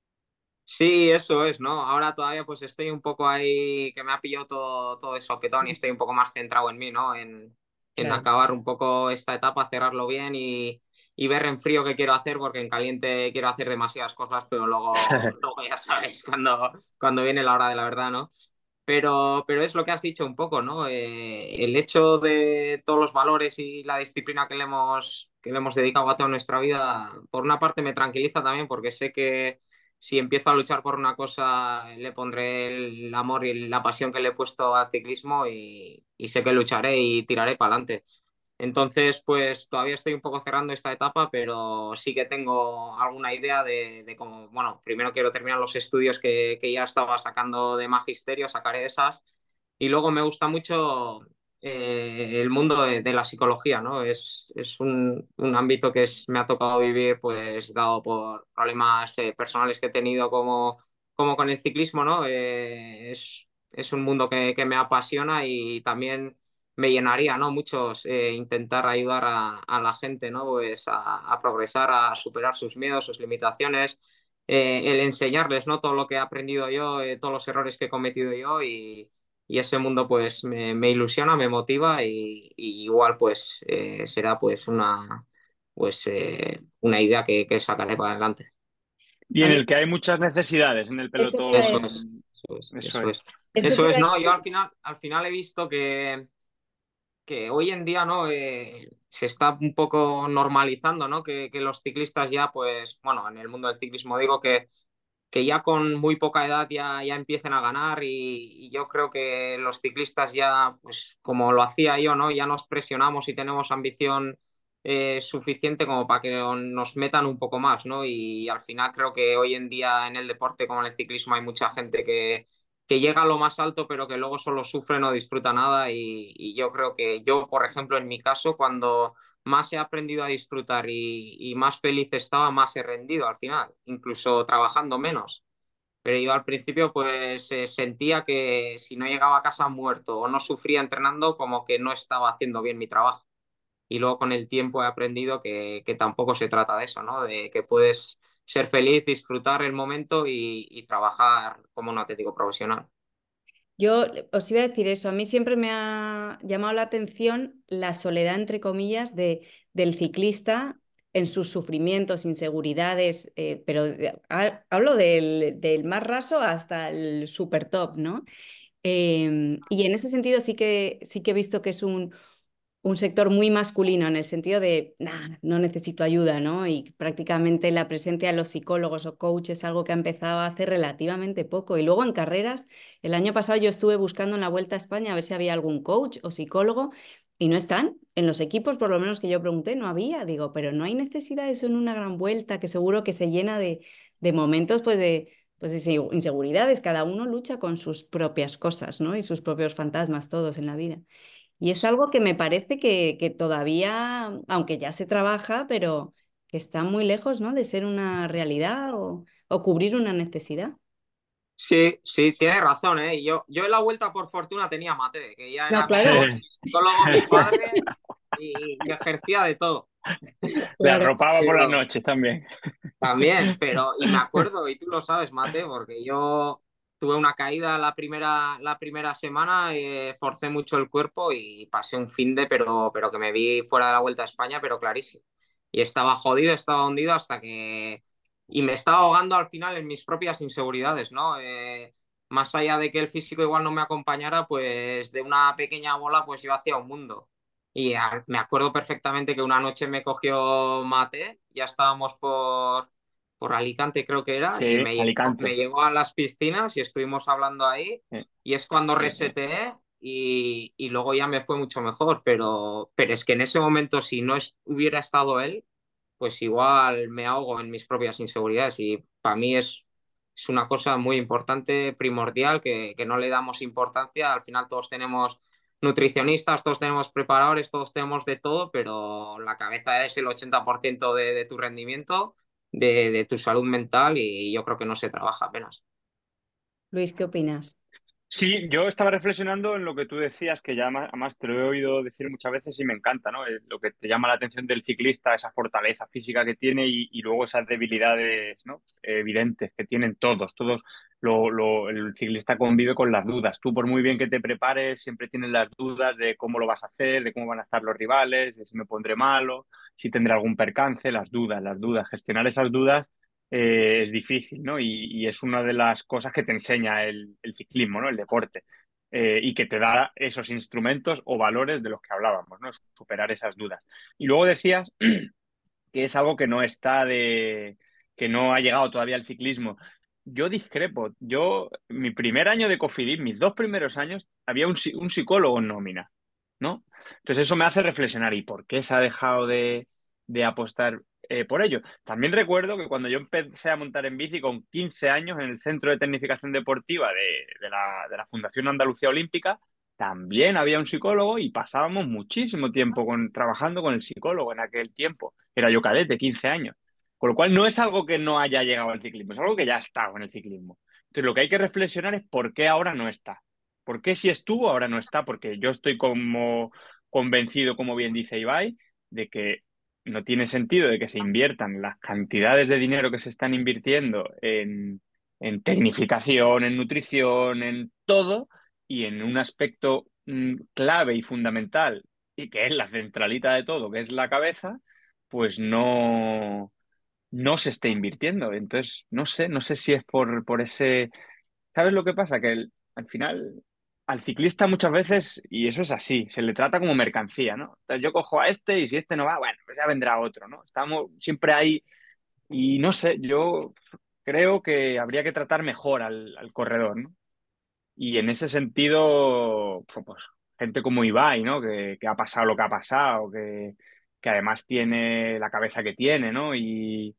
[SPEAKER 3] Sí, eso es, ¿no? Ahora todavía pues estoy un poco ahí, que me ha pillado todo, todo de sopetón y estoy un poco más centrado en mí, ¿no? En, en
[SPEAKER 1] Claro.
[SPEAKER 3] acabar un poco esta etapa, cerrarlo bien y, y ver en frío qué quiero hacer, porque en caliente quiero hacer demasiadas cosas, pero luego, luego ya sabes, cuando, cuando viene la hora de la verdad, ¿no? Pero, pero es lo que has dicho un poco, ¿no? Eh, el hecho de todos los valores y la disciplina que le hemos, que le hemos dedicado a toda nuestra vida, por una parte me tranquiliza también porque sé que si empiezo a luchar por una cosa, le pondré el amor y la pasión que le he puesto al ciclismo y, y sé que lucharé y tiraré para adelante. Entonces, pues todavía estoy un poco cerrando esta etapa, pero sí que tengo alguna idea de, de cómo, bueno, primero quiero terminar los estudios que, que ya estaba sacando de magisterio, sacaré esas. Y luego me gusta mucho eh, el mundo de, de la psicología, ¿no? Es, es un, un ámbito que es- me ha tocado vivir, pues, dado por problemas eh, personales que he tenido como, como con el ciclismo, ¿no? Eh, es, es un mundo que, que me apasiona y también me llenaría, ¿no? Muchos eh, intentar ayudar a, a la gente, ¿no? Pues a, a progresar, a superar sus miedos, sus limitaciones, eh, el enseñarles, ¿no? Todo lo que he aprendido yo, eh, todos los errores que he cometido yo y, y ese mundo pues me, me ilusiona, me motiva y, y igual pues eh, será pues una, pues, eh, una idea que, que sacaré para adelante.
[SPEAKER 2] Y
[SPEAKER 1] A
[SPEAKER 2] en
[SPEAKER 1] mí
[SPEAKER 2] el que hay muchas necesidades en el
[SPEAKER 1] eso te iba a
[SPEAKER 3] Eso
[SPEAKER 1] decir,
[SPEAKER 3] es,
[SPEAKER 2] pelotón.
[SPEAKER 3] eso es,
[SPEAKER 2] Eso
[SPEAKER 3] eso
[SPEAKER 2] es.
[SPEAKER 3] es.
[SPEAKER 1] eso te
[SPEAKER 3] Eso
[SPEAKER 1] iba
[SPEAKER 3] es,
[SPEAKER 1] a
[SPEAKER 3] ¿no? Yo al
[SPEAKER 1] decir.
[SPEAKER 3] final, al final he visto que que hoy en día, ¿no? Eh, se está un poco normalizando, ¿no? Que, que los ciclistas ya, pues, bueno, en el mundo del ciclismo digo que, que ya con muy poca edad ya, ya empiecen a ganar y, y yo creo que los ciclistas ya, pues, como lo hacía yo, ¿no? Ya nos presionamos y tenemos ambición eh, suficiente como para que nos metan un poco más, ¿no? Y, al final creo que hoy en día en el deporte como en el ciclismo hay mucha gente que que llega a lo más alto, pero que luego solo sufre, no disfruta nada. Y, y yo creo que yo, por ejemplo, en mi caso, cuando más he aprendido a disfrutar y, y más feliz estaba, más he rendido al final, incluso trabajando menos. Pero yo al principio pues eh, sentía que si no llegaba a casa muerto o no sufría entrenando, como que no estaba haciendo bien mi trabajo. Y luego con el tiempo he aprendido que, que tampoco se trata de eso, ¿no? De que puedes ser feliz, disfrutar el momento y, y trabajar como un atlético profesional.
[SPEAKER 1] Yo os iba a decir eso, a mí siempre me ha llamado la atención la soledad, entre comillas, de, del ciclista en sus sufrimientos, inseguridades, eh, pero de- ha- hablo del, del más raso hasta el super top, ¿no? Em, y en ese sentido sí que, sí que he visto que es un, un sector muy masculino en el sentido de, nah, no necesito ayuda, ¿no? Y prácticamente la presencia de los psicólogos o coaches es algo que ha empezado hace relativamente poco. Y luego en carreras, el año pasado yo estuve buscando en la Vuelta a España a ver si había algún coach o psicólogo y no están. En los equipos, por lo menos que yo pregunté, no había. Digo, pero no hay necesidad de eso en una gran vuelta que seguro que se llena de, de momentos, pues de... Pues de inseguridades, cada uno lucha con sus propias cosas, ¿no? Y sus propios fantasmas, todos en la vida. Y es algo que me parece que, que todavía, aunque ya se trabaja, pero que está muy lejos, ¿no? De ser una realidad o, o cubrir una necesidad.
[SPEAKER 3] Sí, sí, tienes razón, ¿eh? Yo, yo en la vuelta, por fortuna, tenía a Mate, que ya
[SPEAKER 1] No,
[SPEAKER 3] era mi
[SPEAKER 1] claro,
[SPEAKER 3] coach, mi psicólogo, mi padre, y, y ejercía de todo.
[SPEAKER 2] Le
[SPEAKER 1] claro.
[SPEAKER 2] arropaba por las
[SPEAKER 3] Pero
[SPEAKER 2] noches también.
[SPEAKER 3] también, pero, y me acuerdo, y tú lo sabes, Mate, porque yo tuve una caída la primera, la primera semana, eh, forcé mucho el cuerpo y pasé un finde, pero, pero que me vi fuera de la Vuelta a España, pero clarísimo. Y estaba jodido, estaba hundido hasta que... Y me estaba ahogando al final en mis propias inseguridades, ¿no? Eh, más allá de que el físico igual no me acompañara, pues de una pequeña bola pues yo hacía un mundo. Y a- me acuerdo perfectamente que una noche me cogió Mate, ya estábamos por, por Alicante creo que era, y
[SPEAKER 2] Sí,
[SPEAKER 3] me llevó, me
[SPEAKER 2] Alicante.
[SPEAKER 3] llevó a las piscinas y estuvimos hablando ahí,
[SPEAKER 2] Sí,
[SPEAKER 3] y es cuando
[SPEAKER 2] sí, sí.
[SPEAKER 3] reseteé y, y luego ya me fue mucho mejor, pero, pero es que en ese momento si no es- hubiera estado él, pues igual me ahogo en mis propias inseguridades y para mí es, es una cosa muy importante, primordial, que, que no le damos importancia. Al final todos tenemos nutricionistas, todos tenemos preparadores, todos tenemos de todo, pero la cabeza es el ochenta por ciento de, de tu rendimiento, de, de tu salud mental y yo creo que no se trabaja apenas.
[SPEAKER 1] Luis, ¿qué opinas?
[SPEAKER 2] Sí, yo estaba reflexionando en lo que tú decías, que ya ma- además te lo he oído decir muchas veces y me encanta, ¿no? Eh, Lo que te llama la atención del ciclista, esa fortaleza física que tiene y, y luego esas debilidades, ¿no? Evidentes que tienen todos, todos. Lo, lo- el ciclista convive con las dudas. Tú, por muy bien que te prepares, siempre tienes las dudas de cómo lo vas a hacer, de cómo van a estar los rivales, de si me pondré malo, si tendré algún percance, las dudas, las dudas. Gestionar esas dudas eh, es difícil, ¿no? Y, y es una de las cosas que te enseña el, el ciclismo, ¿no? El deporte. Eh, y que te da esos instrumentos o valores de los que hablábamos, ¿no? Superar esas dudas. Y luego decías que es algo que no está de, que no ha llegado todavía al ciclismo. Yo discrepo. Yo, mi primer año de Cofidis, mis dos primeros años, había un, un psicólogo en nómina, ¿no? Entonces eso me hace reflexionar, ¿y por qué se ha dejado de, de apostar eh, por ello? También recuerdo que cuando yo empecé a montar en bici con quince años en el Centro de Tecnificación Deportiva de, de la, de la Fundación Andalucía Olímpica, también había un psicólogo y pasábamos muchísimo tiempo con, trabajando con el psicólogo en aquel tiempo. Era yo cadete, quince años. Con lo cual no es algo que no haya llegado al ciclismo, es algo que ya ha estado en el ciclismo. Entonces lo que hay que reflexionar es por qué ahora no está. ¿Por qué si estuvo ahora no está? Porque yo estoy como convencido, como bien dice Ibai, de que no tiene sentido de que se inviertan las cantidades de dinero que se están invirtiendo en, en tecnificación, en nutrición, en todo, y en un aspecto mm, clave y fundamental, y que es la centralita de todo, que es la cabeza, pues no, no se esté invirtiendo. Entonces, no sé, no sé si es por, por ese... ¿Sabes lo que pasa? Que el- al final al ciclista muchas veces, y eso es así, se le trata como mercancía, ¿no? Entonces yo cojo a este y si este no va, bueno, pues ya vendrá otro, ¿no? Estamos siempre ahí y no sé, yo creo que habría que tratar mejor al, al corredor, ¿no? Y en ese sentido, pues, pues, gente como Ibai, ¿no? Que, que ha pasado lo que ha pasado, que, que además tiene la cabeza que tiene, ¿no? Y,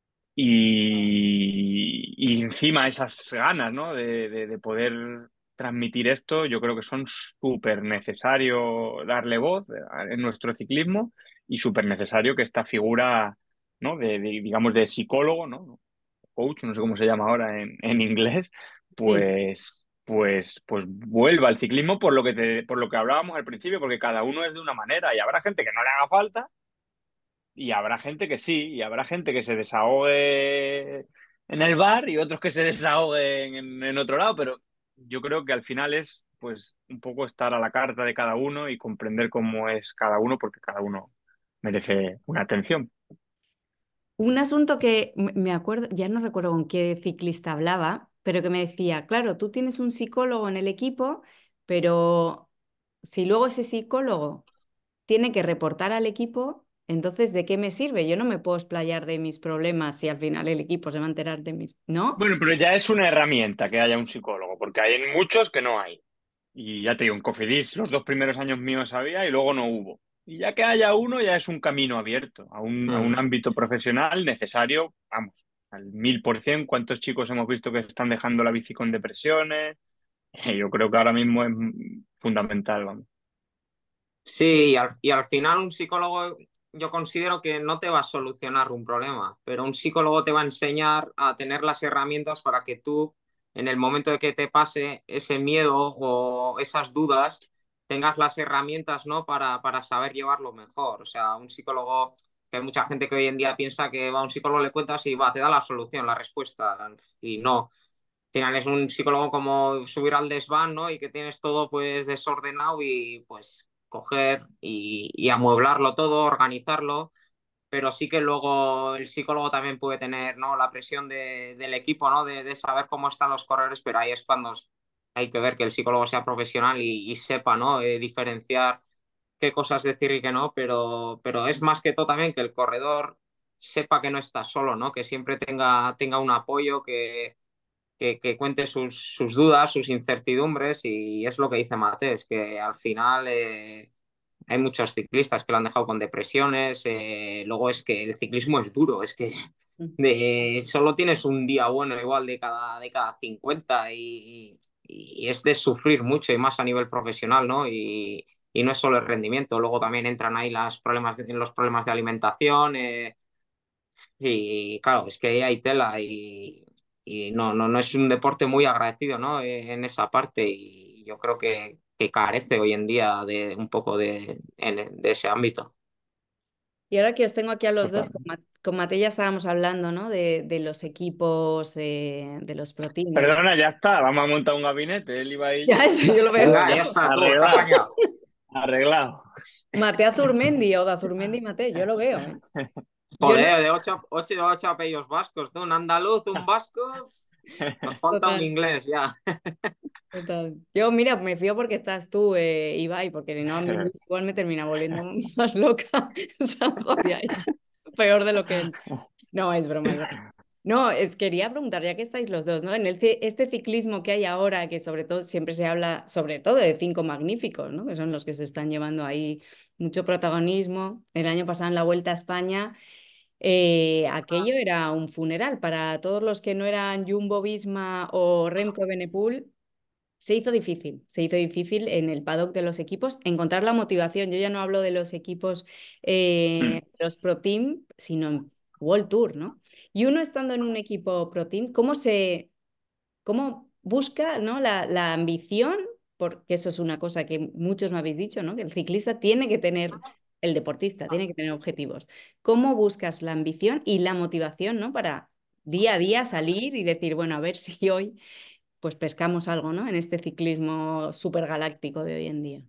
[SPEAKER 2] y, y encima esas ganas, ¿no? De, de- de poder transmitir esto, yo creo que son súper necesario darle voz en nuestro ciclismo y súper necesario que esta figura, ¿no? De, de, digamos, de psicólogo, ¿no? Coach, no sé cómo se llama ahora en, en inglés,
[SPEAKER 1] Sí.
[SPEAKER 2] pues, pues, pues vuelva al ciclismo por lo que te, por lo que hablábamos al principio, porque cada uno es de una manera y habrá gente que no le haga falta y habrá gente que sí, y habrá gente que se desahogue en el bar y otros que se desahoguen en, en otro lado, pero yo creo que al final es pues un poco estar a la carta de cada uno y comprender cómo es cada uno, porque cada uno merece una atención.
[SPEAKER 1] Un asunto que m- me acuerdo, ya no recuerdo con qué ciclista hablaba, pero que me decía, claro, tú tienes un psicólogo en el equipo, pero si luego ese psicólogo tiene que reportar al equipo, entonces ¿de qué me sirve? Yo no me puedo explayar de mis problemas si al final el equipo se va a enterar de mis... ¿No?
[SPEAKER 2] Bueno, pero ya es una herramienta que haya un psicólogo, porque hay en muchos que no hay. Y ya te digo, en Cofidis los dos primeros años míos había y luego no hubo. Y ya que haya uno, ya es un camino abierto a un, a
[SPEAKER 3] Mm.
[SPEAKER 2] un ámbito profesional necesario, vamos, al mil por cien. ¿Cuántos chicos hemos visto que están dejando la bici con depresiones? Yo creo que ahora mismo es fundamental, vamos.
[SPEAKER 3] Sí, y al, y al final un psicólogo yo considero que no te va a solucionar un problema, pero un psicólogo te va a enseñar a tener las herramientas para que tú, en el momento de que te pase ese miedo o esas dudas, tengas las herramientas, ¿no? Para, para saber llevarlo mejor. O sea, un psicólogo, que hay mucha gente que hoy en día piensa que va a un psicólogo, le cuentas y va, te da la solución, la respuesta, y no. Al final es un psicólogo como subir al desván, ¿no? Y que tienes todo pues desordenado y pues coger y, y amueblarlo todo, organizarlo. pero sí que luego el psicólogo también puede tener, ¿no? La presión de, del equipo, ¿no? De, de saber cómo están los corredores, pero ahí es cuando hay que ver que el psicólogo sea profesional y, y sepa, ¿no? Eh, diferenciar qué cosas decir y qué no, pero, pero es más que todo también que el corredor sepa que no está solo, ¿no? Que siempre tenga, tenga un apoyo, que, que, que cuente sus, sus, dudas, sus incertidumbres, y es lo que dice Matés, que al final eh, hay muchos ciclistas que lo han dejado con depresiones, eh, luego es que el ciclismo es duro, es que de, solo tienes un día bueno igual de cada, de cada cincuenta, y, y es de sufrir mucho y más a nivel profesional, ¿no? Y, y no es solo el rendimiento, luego también entran ahí las problemas de, los problemas de alimentación, eh, y claro, es que ahí hay tela, y, y no, no, no es un deporte muy agradecido, ¿no? Eh, en esa parte, y yo creo que, que carece hoy en día de un poco de, en- de ese ámbito.
[SPEAKER 1] Y ahora que os tengo aquí a los dos,
[SPEAKER 2] Total.
[SPEAKER 1] con, Ma- con Mate ya estábamos hablando, ¿no? De, de los equipos, eh, de los pro team, de los...
[SPEAKER 2] Perdona, ya está, vamos a montar un gabinete, él iba y
[SPEAKER 1] Ya,
[SPEAKER 2] yo.
[SPEAKER 1] eso yo lo veo
[SPEAKER 3] Venga,
[SPEAKER 1] claro.
[SPEAKER 3] ya está, tú, está
[SPEAKER 2] Arreglado,
[SPEAKER 3] apañado.
[SPEAKER 2] arreglado.
[SPEAKER 1] Mate Azurmendi o de Azurmendi y Mate, yo lo veo, ¿eh? Yo no,
[SPEAKER 3] Joder, de ocho, ocho, ocho apellidos vascos, tú, un andaluz, un vasco, nos falta un
[SPEAKER 1] total,
[SPEAKER 3] inglés ya.
[SPEAKER 1] total. Yo, mira, me fío porque estás tú, eh, Ibai, porque no, a mí igual me termina volviendo más loca. O sea, joder, ya, peor de lo que... No, es broma, es broma. No, es, quería preguntar, ya que estáis los dos, ¿no? En el, ci- este ciclismo que hay ahora, que sobre todo siempre se habla, sobre todo de cinco magníficos, ¿no? Que son los que se están llevando ahí mucho protagonismo. El año pasado en la Vuelta a España, eh, aquello era un funeral para todos los que no eran Jumbo Visma o Remco Evenepoel. Se hizo difícil, se hizo difícil en el paddock de los equipos encontrar la motivación. Yo ya no hablo de los equipos, eh, los Pro Team, sino en World Tour, ¿no? Y uno estando en un equipo Pro Team, ¿cómo se, cómo busca, ¿no? la, la ambición? Porque eso es una cosa que muchos me habéis dicho, ¿no? Que el ciclista tiene que tener, el deportista tiene que tener objetivos. ¿Cómo buscas la ambición y la motivación, ¿no? Para día a día salir y decir, bueno, a ver si hoy pues pescamos algo, ¿no? En este ciclismo supergaláctico de hoy en día.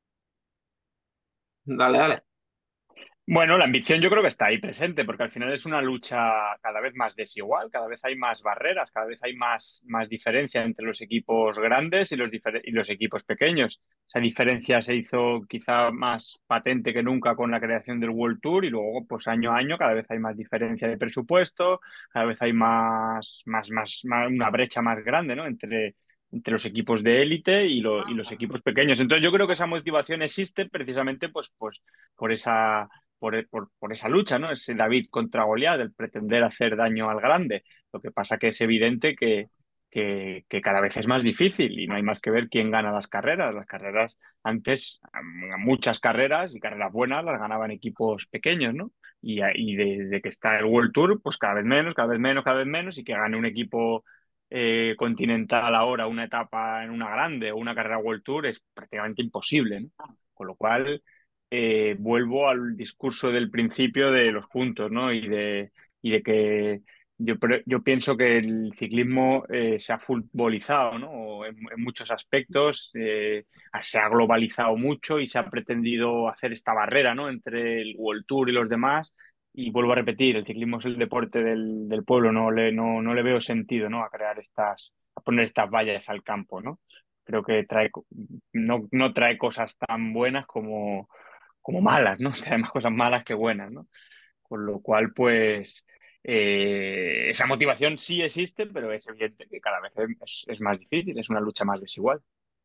[SPEAKER 3] Dale, dale.
[SPEAKER 2] Bueno, la ambición yo creo que está ahí presente, porque al final es una lucha cada vez más desigual, cada vez hay más barreras, cada vez hay más, más diferencia entre los equipos grandes y los, difer- y los equipos pequeños. Esa diferencia se hizo quizá más patente que nunca con la creación del World Tour, y luego, pues año a año, cada vez hay más diferencia de presupuesto, cada vez hay más, más, más, más- una brecha más grande, ¿no? Entre, entre los equipos de élite y, lo- y los equipos pequeños. Entonces yo creo que esa motivación existe precisamente pues, pues, por esa por, por, por, esa lucha, ¿no? Ese David contra Goliat, el pretender hacer daño al grande. Lo que pasa que es evidente que, que, que, cada vez es más difícil y no hay más que ver quién gana las carreras. Las carreras, antes, muchas carreras y carreras buenas las ganaban equipos pequeños, ¿no? Y, y desde que está el World Tour, pues cada vez menos, cada vez menos, cada vez menos, y que gane un equipo eh, continental ahora una etapa en una grande o una carrera World Tour es prácticamente imposible, ¿no? Con lo cual, eh, vuelvo al discurso del principio de los puntos, ¿no? Y de, y de que yo, yo pienso que el ciclismo eh, se ha futbolizado, ¿no? En, en muchos aspectos, eh, se ha globalizado mucho y se ha pretendido hacer esta barrera, ¿no? Entre el World Tour y los demás. Y vuelvo a repetir, el ciclismo es el deporte del, del pueblo, no le, no, no le veo sentido, ¿no? A crear estas, a poner estas vallas al campo, ¿no? Creo que trae, no, no trae cosas tan buenas como, como malas, ¿no? Trae más cosas malas que buenas, ¿no? Con lo cual, pues, eh, esa motivación sí existe, pero es evidente que cada vez es, es más difícil, es una lucha más desigual.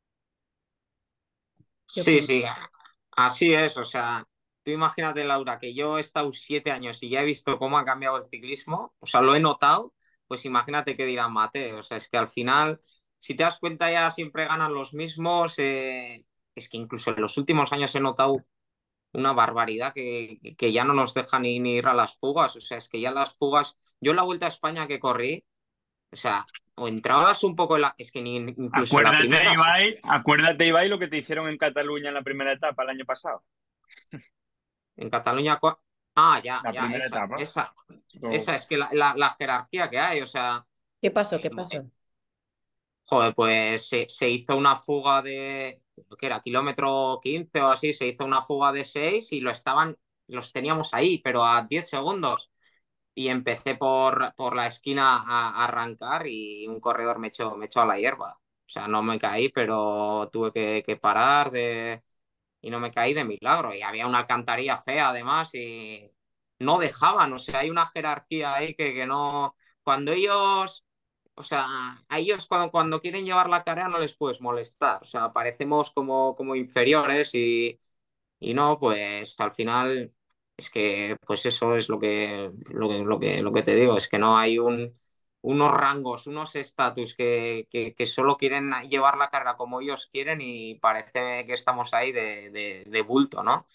[SPEAKER 1] ¿Qué
[SPEAKER 3] Sí,
[SPEAKER 1] opinas?
[SPEAKER 3] sí, así es. O sea, tú imagínate, Laura, que yo he estado siete años y ya he visto cómo ha cambiado el ciclismo, o sea, lo he notado, pues imagínate qué dirán Mate. O sea, es que al final, si te das cuenta, ya siempre ganan los mismos. Eh, es que incluso en los últimos años he notado una barbaridad que, que ya no nos deja ni, ni ir a las fugas. O sea, es que ya las fugas, yo en la Vuelta a España que corrí, o sea, o entrabas un poco en la, es que ni incluso en la
[SPEAKER 2] Acuérdate,
[SPEAKER 3] primera,
[SPEAKER 2] Ibai, acuérdate, Ibai, lo que te hicieron en Cataluña en la primera etapa el año pasado.
[SPEAKER 3] en Cataluña, cua- ah, ya,
[SPEAKER 2] La
[SPEAKER 3] ya,
[SPEAKER 2] primera
[SPEAKER 3] esa,
[SPEAKER 2] etapa.
[SPEAKER 3] esa,
[SPEAKER 2] So,
[SPEAKER 3] esa, es que la, la, la jerarquía que hay, o sea,
[SPEAKER 1] ¿Qué pasó?
[SPEAKER 3] eh,
[SPEAKER 1] ¿Qué pasó?
[SPEAKER 3] joder, pues se, se hizo una fuga de, ¿qué era? Kilómetro quince o así, se hizo una fuga de seis y lo estaban, los teníamos ahí, pero a diez segundos. Y empecé por, por la esquina a, a arrancar y un corredor me echó, me echó a la hierba. O sea, no me caí, pero tuve que, que parar de, y no me caí de milagro. Y había una alcantarilla fea además y no dejaban, o sea, hay una jerarquía ahí que, que no... Cuando ellos, o sea, a ellos cuando, cuando quieren llevar la carrera no les puedes molestar, o sea, parecemos como, como inferiores y, y no, pues al final es que, pues eso es lo que, lo que, lo que, lo que te digo, es que no hay un, unos rangos, unos estatus que, que, que solo quieren llevar la carrera como ellos quieren y parece que estamos ahí de, de, de bulto, ¿no?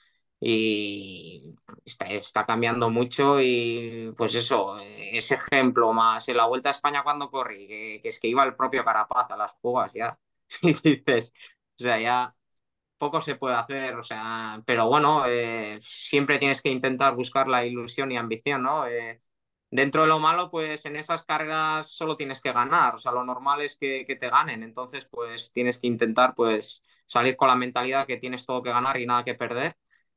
[SPEAKER 3] Y está, está cambiando mucho y pues eso, ese ejemplo más en la Vuelta a España cuando corrí, que, que es que iba el propio Carapaz a las fugas ya, y dices, o sea, ya poco se puede hacer, o sea, pero bueno, eh, siempre tienes que intentar buscar la ilusión y ambición, ¿no? Eh, dentro de lo malo, pues en esas cargas solo tienes que ganar, o sea, lo normal es que, que te ganen, entonces pues tienes que intentar pues salir con la mentalidad que tienes todo que ganar y nada que perder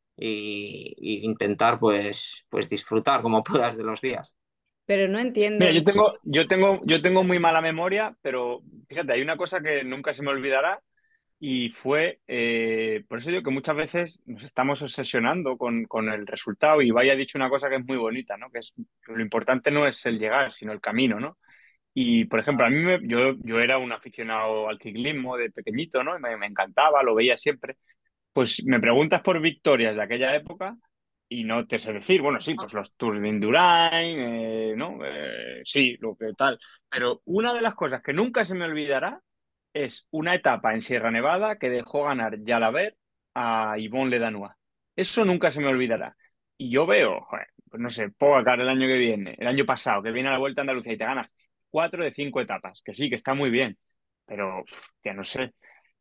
[SPEAKER 3] y, y intentar pues, pues disfrutar como puedas de los días.
[SPEAKER 1] Pero no
[SPEAKER 2] Mira,
[SPEAKER 1] entiendo.
[SPEAKER 2] yo tengo, yo tengo, yo tengo muy mala memoria, pero fíjate, hay una cosa que nunca se me olvidará y fue, eh, por eso digo que muchas veces nos estamos obsesionando con, con el resultado y vaya dicho una cosa que es muy bonita, ¿no? Que es lo importante no es el llegar, sino el camino, ¿no? Y, por ejemplo, a mí me- yo, yo era un aficionado al ciclismo de pequeñito, ¿no? Y me, me encantaba, lo veía siempre. Pues me preguntas por victorias de aquella época y no te sé decir, bueno, sí, pues los Tours de Indurain, eh, ¿no? Eh, sí, lo que tal. Pero una de las cosas que nunca se me olvidará es una etapa en Sierra Nevada que dejó ganar Jalabert a Yvon Ledanois. Eso nunca se me olvidará. Y yo veo, joder, pues no sé, Pogacar el año que viene, el año pasado, que viene a la Vuelta a Andalucía y te ganas cuatro de cinco etapas, que sí, que está muy bien, pero ya no sé.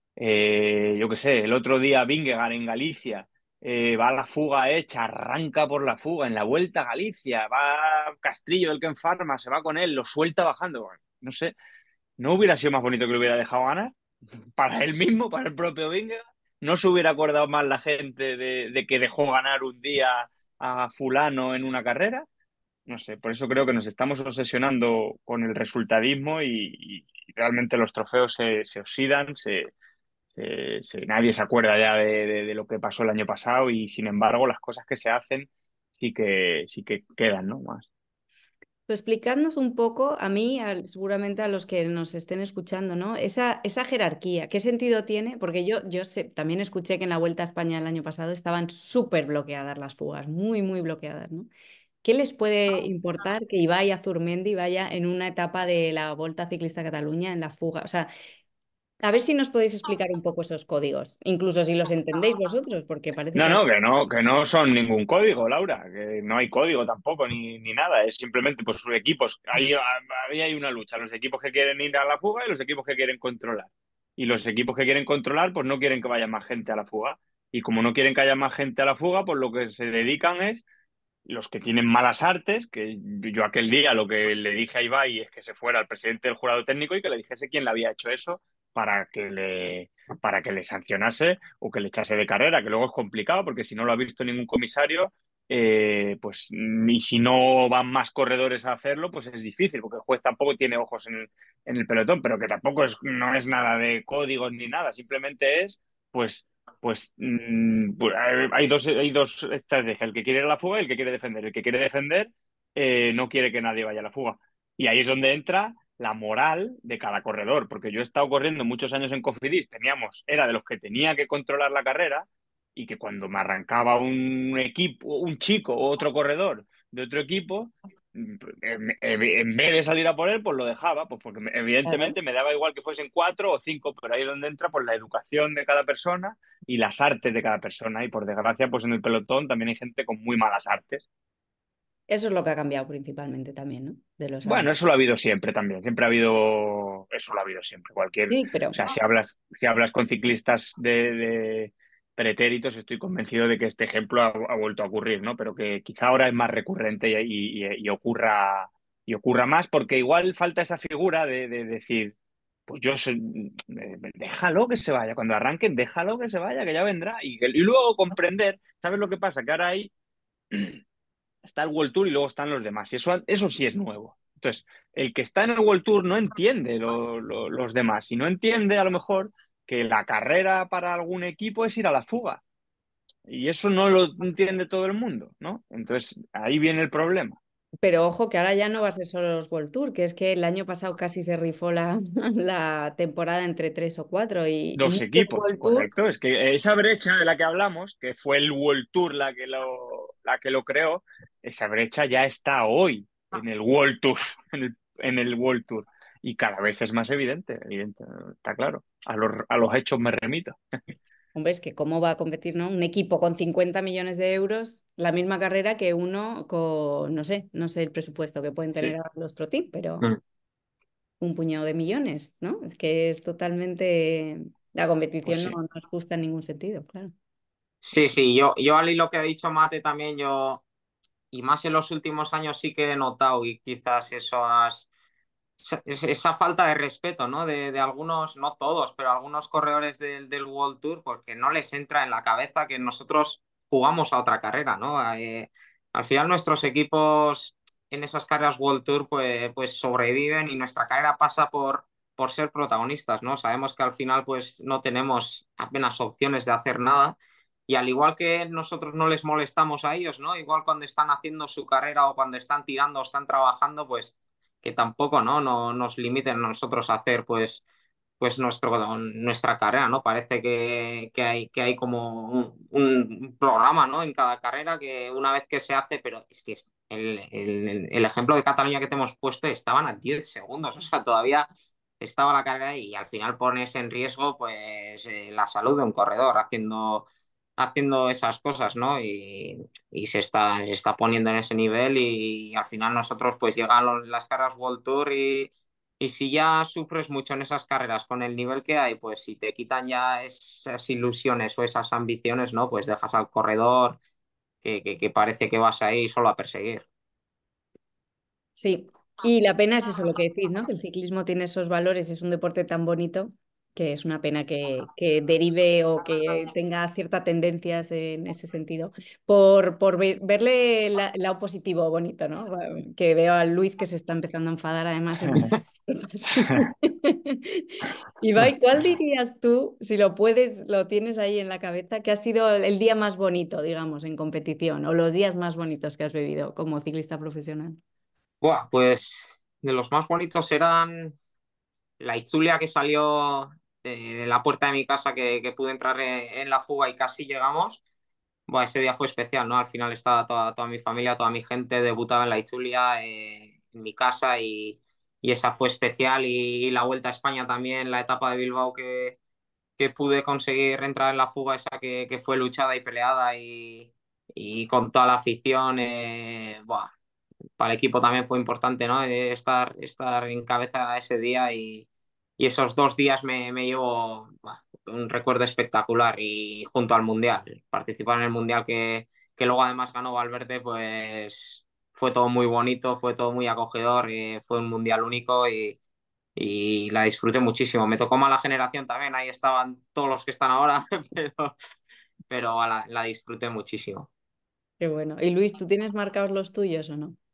[SPEAKER 2] Eh, yo qué sé, el otro día Vingegaard en Galicia eh, va a la fuga hecha, arranca por la fuga en la Vuelta a Galicia, va Castrillo del Ken Pharma, se va con él, lo suelta bajando. Bueno, no sé, ¿no hubiera sido más bonito que lo hubiera dejado ganar? Para él mismo, para el propio Vingegaard. ¿No se hubiera acordado más la gente de, de que dejó ganar un día a fulano en una carrera? No sé, por eso creo que nos estamos obsesionando con el resultadismo y, y realmente los trofeos se, se oxidan, se, se- se- nadie se acuerda ya de, de- de lo que pasó el año pasado y sin embargo las cosas que se hacen sí que, sí que quedan, ¿no? Más.
[SPEAKER 1] Pues explicadnos un poco, a mí, al- seguramente a los que nos estén escuchando, ¿no? Esa, esa jerarquía, ¿qué sentido tiene? Porque yo, yo sé, también escuché que en la Vuelta a España el año pasado estaban súper bloqueadas las fugas, muy, muy bloqueadas, ¿no? ¿Qué les puede importar que Ibai Azurmendi vaya en una etapa de la Volta Ciclista a Cataluña en la fuga? O sea, a ver si nos podéis explicar un poco esos códigos, incluso si los entendéis vosotros, porque parece
[SPEAKER 2] No,
[SPEAKER 1] que...
[SPEAKER 2] no, que no, que no son ningún código, Laura, que no hay código tampoco ni, ni nada, es simplemente pues sus equipos. Ahí, ahí hay una lucha, los equipos que quieren ir a la fuga y los equipos que quieren controlar. Y los equipos que quieren controlar, pues no quieren que vaya más gente a la fuga. Y como no quieren que haya más gente a la fuga, pues lo que se dedican es los que tienen malas artes, que yo aquel día lo que le dije a Ibai es que se fuera al presidente del jurado técnico y que le dijese quién le había hecho eso para que le, para que le sancionase o que le echase de carrera, que luego es complicado porque si no lo ha visto ningún comisario, eh, pues ni si no van más corredores a hacerlo, pues es difícil porque el juez tampoco tiene ojos en, en el pelotón, pero que tampoco es, no es nada de códigos ni nada, simplemente es pues pues, mm, pues, hay hay dos, hay dos estrategias, el que quiere ir a la fuga y el que quiere defender. El que quiere defender eh, no quiere que nadie vaya a la fuga. Y ahí es donde entra la moral de cada corredor, porque yo he estado corriendo muchos años en Cofidis, teníamos, era de los que tenía que controlar la carrera y que cuando me arrancaba un equipo, un chico o otro corredor de otro equipo, en, en vez de salir a por él, pues lo dejaba, pues porque
[SPEAKER 1] Claro.
[SPEAKER 2] evidentemente me daba igual que fuesen cuatro o cinco, pero ahí es donde entra pues la educación de cada persona y las artes de cada persona. Y por desgracia, pues en el pelotón también hay gente con muy malas artes.
[SPEAKER 1] Eso es lo que ha cambiado principalmente también, ¿no? De los años.
[SPEAKER 2] Bueno, eso lo ha habido siempre también. Siempre ha habido, eso lo ha habido siempre. Cualquier, o
[SPEAKER 1] Sí, pero
[SPEAKER 2] sea, si hablas, si hablas con ciclistas de, de pretéritos, estoy convencido de que este ejemplo ha, ha vuelto a ocurrir, ¿no? Pero que quizá ahora es más recurrente y, y- y ocurra, y ocurra más, porque igual falta esa figura de, de decir, pues yo soy- déjalo que se vaya. Cuando arranquen, déjalo que se vaya, que ya vendrá. Y, que- y luego comprender, ¿sabes lo que pasa? Que ahora hay está el World Tour y luego están los demás. Y eso, eso sí es nuevo. Entonces, el que está en el World Tour no entiende lo, lo, los demás y no entiende a lo mejor que la carrera para algún equipo es ir a la fuga. Y eso no lo entiende todo el mundo, ¿no? Entonces, ahí viene el problema.
[SPEAKER 1] Pero ojo, que ahora ya no va a ser solo los World Tour, que es que el año pasado casi se rifó la, la temporada entre tres o cuatro y, y
[SPEAKER 2] Dos
[SPEAKER 1] muchos
[SPEAKER 2] equipos,
[SPEAKER 1] World Tour.
[SPEAKER 2] correcto. Es que esa brecha de la que hablamos, que fue el World Tour la que lo, la que lo creó, esa brecha ya está hoy en el World Tour, en el, en el World Tour. Y cada vez es más evidente, evidente, está claro. A los, a los hechos me remito.
[SPEAKER 1] Hombre, es que cómo va a competir, ¿no? Un equipo con cincuenta millones de euros, la misma carrera que uno con, no sé, no sé el presupuesto que pueden tener
[SPEAKER 2] Sí,
[SPEAKER 1] ahora los Pro Team, pero
[SPEAKER 3] Mm.
[SPEAKER 1] un puñado de millones, ¿no? Es que es totalmente... La
[SPEAKER 2] pues
[SPEAKER 1] competición no,
[SPEAKER 2] sí.
[SPEAKER 1] no es justa en ningún sentido, claro.
[SPEAKER 3] Sí, sí, yo, yo al hilo que ha dicho Mate también, yo, y más en los últimos años sí que he notado y quizás eso has esa, esa falta de respeto, ¿no? De, de algunos, no todos, pero algunos corredores del, del World Tour, porque no les entra en la cabeza que nosotros jugamos a otra carrera, ¿no? Eh, al final nuestros equipos en esas carreras World Tour pues, pues sobreviven y nuestra carrera pasa por, por ser protagonistas, ¿no? Sabemos que al final pues no tenemos apenas opciones de hacer nada. Y al igual que nosotros no les molestamos a ellos, ¿no? Igual cuando están haciendo su carrera o cuando están tirando o están trabajando, pues que tampoco, ¿no? No nos limiten a nosotros a hacer, pues, pues nuestro, nuestra carrera, ¿no? Parece que, que hay, que hay como un, un programa, ¿no? En cada carrera que una vez que se hace, pero es que el, el, el ejemplo de Cataluña que te hemos puesto estaban a diez segundos, o sea, todavía estaba la carrera y al final pones en riesgo, pues, eh, la salud de un corredor haciendo haciendo esas cosas, ¿no? Y, y se está, se está poniendo en ese nivel y, al final nosotros pues llegan los- las carreras World Tour y, y si ya sufres mucho en esas carreras con el nivel que hay, pues si te quitan ya esas ilusiones o esas ambiciones, ¿no? Pues dejas al corredor que, que, que parece que vas ahí solo a perseguir.
[SPEAKER 1] Sí, y la pena es eso lo que decís, ¿no? Que el ciclismo tiene esos valores, es un deporte tan bonito que es una pena que, que derive o que tenga ciertas tendencias en ese sentido. Por, por ver- verle la- el lado positivo bonito, ¿no? Que veo a Luis que se está empezando a enfadar además en temas. Ibai, ¿cuál dirías tú, si lo puedes, lo tienes ahí en la cabeza, que ha sido el día más bonito, digamos, en competición o los días más bonitos que has vivido como ciclista profesional?
[SPEAKER 3] Buah, pues de los más bonitos eran la Itzulia que salió de, de la puerta de mi casa que, que pude entrar en, en la fuga y casi llegamos. Buah, ese día fue especial, ¿no? Al final estaba toda, toda mi familia, toda mi gente debutaba en la Itzulia, eh, en mi casa y, y esa fue especial. Y, y la Vuelta a España también, la etapa de Bilbao que, que pude conseguir entrar en la fuga, esa que, que fue luchada y peleada y, y con toda la afición. Eh, buah, para el equipo también fue importante, ¿no? Eh, estar, estar en cabeza ese día y, y esos dos días me, me llevo bah, un recuerdo espectacular y junto al Mundial, participar en el Mundial que, que luego además ganó Valverde, pues fue todo muy bonito, fue todo muy acogedor, eh, fue un Mundial único y, y la disfruté muchísimo. Me tocó mala generación también, ahí estaban todos los que están ahora, pero, pero la, la disfruté muchísimo.
[SPEAKER 1] Qué bueno. Y Luis, ¿tú tienes marcados los tuyos o no?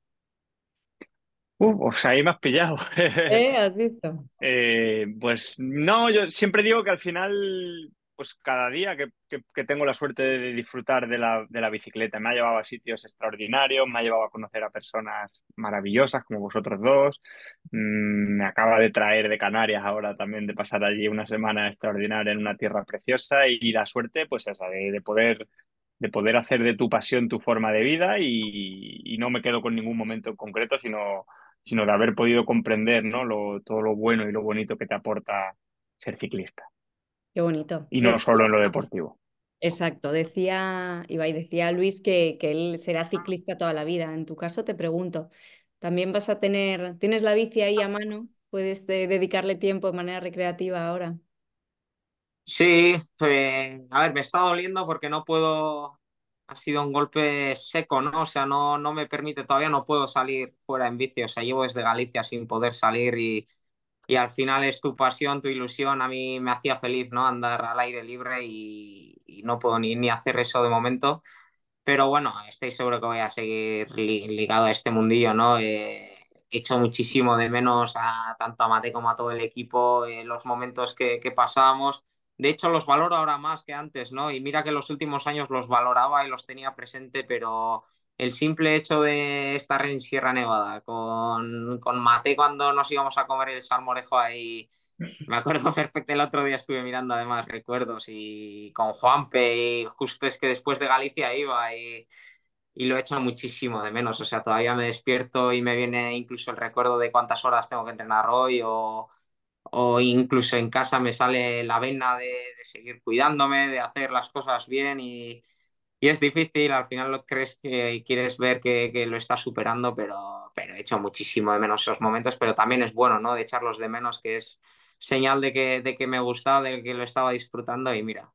[SPEAKER 2] Uh, pues ahí me has pillado.
[SPEAKER 1] ¿Eh? ¿Has visto?
[SPEAKER 2] Eh, pues no, yo siempre digo que al final, pues cada día que, que- que tengo la suerte de disfrutar de la, de la bicicleta, me ha llevado a sitios extraordinarios, me ha llevado a conocer a personas maravillosas como vosotros dos. Mm, me acaba de traer de Canarias ahora también de pasar allí una semana extraordinaria en una tierra preciosa y, la suerte, pues esa, de, de poder, de poder hacer de tu pasión tu forma de vida y, y no me quedo con ningún momento en concreto, sino sino de haber podido comprender, ¿no? Lo, todo lo bueno y lo bonito que te aporta ser ciclista.
[SPEAKER 1] Qué bonito.
[SPEAKER 2] Y no
[SPEAKER 1] Decía-
[SPEAKER 2] solo en lo deportivo.
[SPEAKER 1] exacto, decía Ibai, decía Luis que, que él será ciclista toda la vida. En tu caso te pregunto, ¿también vas a tener, tienes la bici ahí a mano? ¿Puedes eh, dedicarle tiempo de manera recreativa ahora?
[SPEAKER 3] Sí, eh, a ver, me está doliendo porque no puedo, ha sido un golpe seco, ¿no? O sea, no, no me permite, todavía no puedo salir fuera en bici, o sea, llevo desde Galicia sin poder salir y, y al final es tu pasión, tu ilusión, a mí me hacía feliz, ¿no? Andar al aire libre y, y no puedo ni, ni hacer eso de momento. pero bueno, estoy seguro que voy a seguir li- ligado a este mundillo, ¿no? Eh, he hecho muchísimo de menos a tanto a Mate como a todo el equipo, eh, los momentos que, que pasábamos. De hecho, los valoro ahora más que antes, ¿no? Y mira que en los últimos años los valoraba y los tenía presente, pero el simple hecho de estar en Sierra Nevada con, con Mate cuando nos íbamos a comer el salmorejo ahí, me acuerdo perfecto, el otro día estuve mirando además recuerdos y con Juanpe y justo es que después de Galicia iba y, y lo he hecho muchísimo de menos, o sea, todavía me despierto y me viene incluso el recuerdo de cuántas horas tengo que entrenar hoy o, o incluso en casa me sale la vena de, de seguir cuidándome, de hacer las cosas bien y, y es difícil, al final lo crees que y quieres ver que, que lo estás superando, pero, pero he hecho muchísimo de menos esos momentos, pero también es bueno, ¿no? De echarlos de menos, que es señal de que, de que me gustaba, de que lo estaba disfrutando y mira,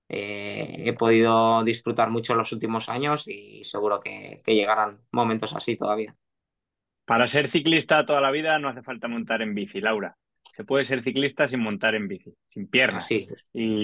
[SPEAKER 3] eh, he podido disfrutar mucho los últimos años y seguro que, que llegarán momentos así todavía.
[SPEAKER 2] Para ser ciclista toda la vida no hace falta montar en bici, Laura. Se puede ser ciclista sin montar en bici, sin piernas.
[SPEAKER 3] Así.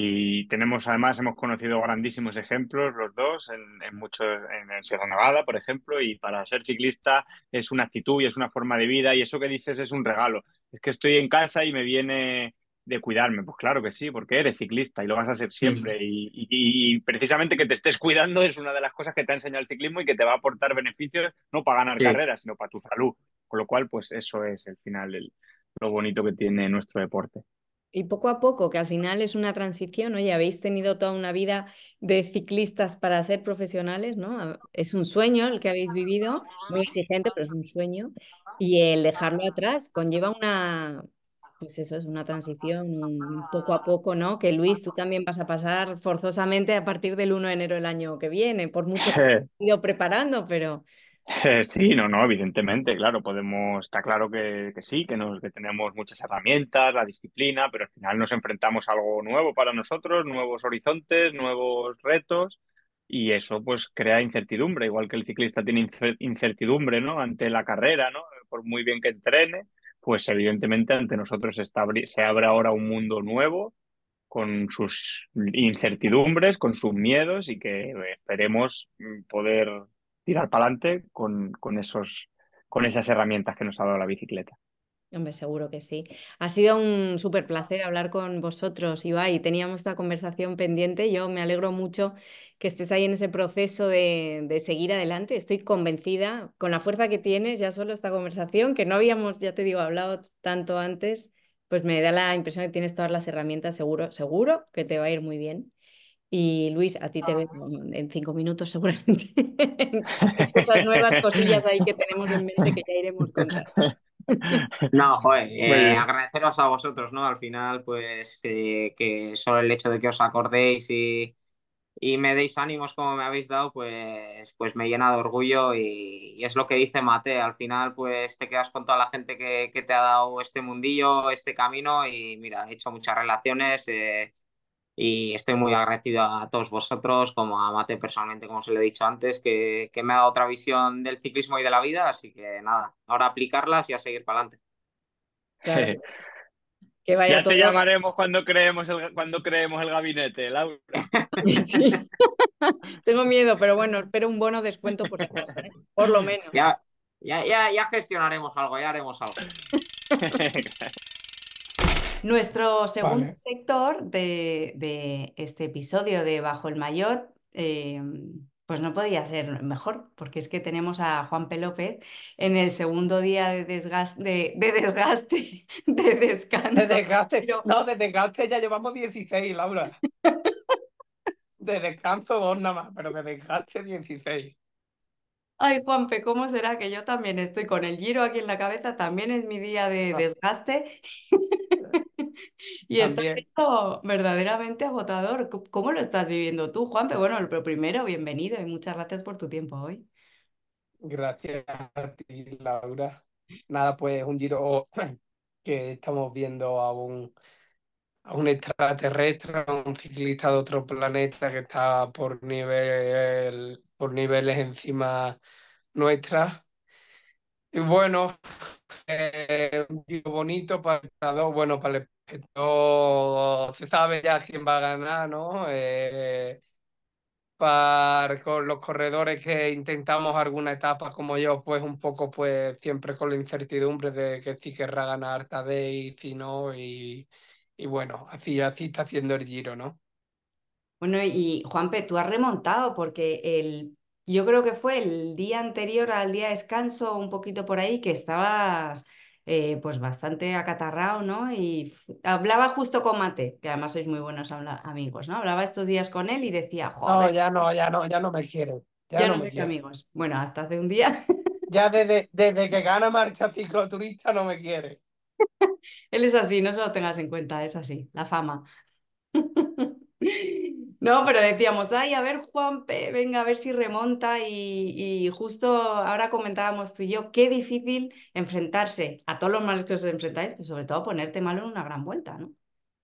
[SPEAKER 2] Y tenemos, además, hemos conocido grandísimos ejemplos, los dos, en, en muchos, en, en Sierra Nevada, por ejemplo, y para ser ciclista es una actitud y es una forma de vida, y eso que dices es un regalo. Es que estoy en casa y me viene de cuidarme. Pues claro que sí, porque eres ciclista y lo vas a ser
[SPEAKER 3] Mm.
[SPEAKER 2] siempre. Y, y- y precisamente que te estés cuidando es una de las cosas que te ha enseñado el ciclismo y que te va a aportar beneficios no para ganar
[SPEAKER 3] Sí.
[SPEAKER 2] carreras, sino para tu salud. Con lo cual, pues eso es el final, el- lo bonito que tiene nuestro deporte.
[SPEAKER 1] Y poco a poco, que al final es una transición, oye, habéis tenido toda una vida de ciclistas para ser profesionales, ¿no? A- Es un sueño el que habéis vivido, muy exigente, pero es un sueño. Y el dejarlo atrás conlleva una, pues eso, es una transición, un poco a poco, ¿no? Que Luis, tú también vas a pasar forzosamente a partir del uno de enero del año que viene, por mucho que te has ido preparando, pero
[SPEAKER 2] Eh, Sí, no, no, evidentemente, claro, podemos, está claro que, que sí, que, nos, que tenemos muchas herramientas, la disciplina, pero al final nos enfrentamos a algo nuevo para nosotros, nuevos horizontes, nuevos retos, y eso pues crea incertidumbre, igual que el ciclista tiene incer- incertidumbre, ¿no? Ante la carrera, ¿no? Por muy bien que entrene, pues evidentemente ante nosotros está, abri- se abre ahora un mundo nuevo con sus incertidumbres, con sus miedos y que eh, esperemos mm, poder tirar para adelante con, con esos, con esas herramientas que nos ha dado la bicicleta.
[SPEAKER 1] hombre, seguro que sí. Ha sido un súper placer hablar con vosotros, Ibai. Teníamos esta conversación pendiente. Yo me alegro mucho que estés ahí en ese proceso de, de seguir adelante. Estoy convencida, con la fuerza que tienes, ya solo esta conversación, que no habíamos, ya te digo, hablado tanto antes, pues me da la impresión de que tienes todas las herramientas, seguro, seguro que te va a ir muy bien. Y Luis, a ti te veo en cinco minutos seguramente. Cosas nuevas, cosillas ahí que tenemos en mente que ya iremos contando.
[SPEAKER 3] No, joder,
[SPEAKER 2] Muy
[SPEAKER 3] eh,
[SPEAKER 2] bien.
[SPEAKER 3] agradeceros a vosotros, ¿no? Al final, pues que, que solo el hecho de que os acordéis y, y me deis ánimos como me habéis dado, pues, pues me llena de orgullo y, y es lo que dice Mate, al final pues te quedas con toda la gente que, que te ha dado este mundillo, este camino y mira, he hecho muchas relaciones eh, y estoy muy agradecido a todos vosotros, como a Mate personalmente, como os lo he dicho antes, que, que me ha dado otra visión del ciclismo y de la vida, así que nada, ahora aplicarlas y a seguir para adelante.
[SPEAKER 1] Claro que sí. Que vaya
[SPEAKER 2] Ya te
[SPEAKER 1] todo.
[SPEAKER 2] llamaremos cuando creemos el, cuando creemos el gabinete, Laura.
[SPEAKER 1] Sí, tengo miedo, pero bueno, espero un bono descuento por si acaso, ¿eh? Por lo menos.
[SPEAKER 3] Ya, ya, ya, ya gestionaremos algo, ya haremos algo.
[SPEAKER 1] Nuestro segundo
[SPEAKER 4] Vale.
[SPEAKER 1] sector de, de este episodio de Bajo el Maillot, eh, pues no podía ser mejor, porque es que tenemos a Juan P. López en el segundo día de desgaste, de, de desgaste, de
[SPEAKER 4] De
[SPEAKER 1] descanso.
[SPEAKER 4] desgaste.
[SPEAKER 1] Pero,
[SPEAKER 4] No, de desgaste ya llevamos dieciséis, Laura. De descanso dos nada más, pero de desgaste dieciséis.
[SPEAKER 1] ay, Juanpe, ¿cómo será que yo también estoy con el giro aquí en la cabeza? También es mi día de
[SPEAKER 4] Ah,
[SPEAKER 1] desgaste y está
[SPEAKER 4] también.
[SPEAKER 1] siendo verdaderamente agotador. C- ¿Cómo lo estás viviendo tú, Juanpe? Bueno, lo primero, bienvenido y muchas gracias por tu tiempo hoy.
[SPEAKER 4] Gracias a ti, Laura. Nada, pues un giro que estamos viendo a un, a un extraterrestre, a un ciclista de otro planeta que está por nivel, por niveles encima nuestra. Y bueno, eh, un giro bonito para el espectador, bueno, para el espectador se sabe ya quién va a ganar, ¿no? Eh, Para con los corredores que intentamos alguna etapa como yo, pues un poco, pues siempre con la incertidumbre de que si querrá ganar Tadej, si no, y, y bueno, así, así está haciendo el Giro, ¿no?
[SPEAKER 1] Bueno, y Juanpe, tú has remontado porque el, yo creo que fue el día anterior al día de descanso, un poquito por ahí, que estabas eh, pues bastante acatarrado, ¿no? Y f- hablaba justo con Mate, que además sois muy buenos habla- amigos, ¿no? Hablaba estos días con él y decía,
[SPEAKER 4] No,
[SPEAKER 1] joder,
[SPEAKER 4] ya no, ya no, ya no me quiere, ya
[SPEAKER 1] ya
[SPEAKER 4] no
[SPEAKER 1] no
[SPEAKER 4] me
[SPEAKER 1] sois
[SPEAKER 4] quiere.
[SPEAKER 1] amigos. Bueno, hasta hace un día.
[SPEAKER 4] Ya desde, desde que gana marcha cicloturista no me quiere.
[SPEAKER 1] Él es así, no se lo tengas en cuenta, es así, la fama. No, pero decíamos, ay, a ver, Juanpe, venga, a ver si remonta. Y, y justo ahora comentábamos tú y yo, qué difícil enfrentarse a todos los males que os enfrentáis, pero sobre todo ponerte malo en una gran vuelta, ¿no?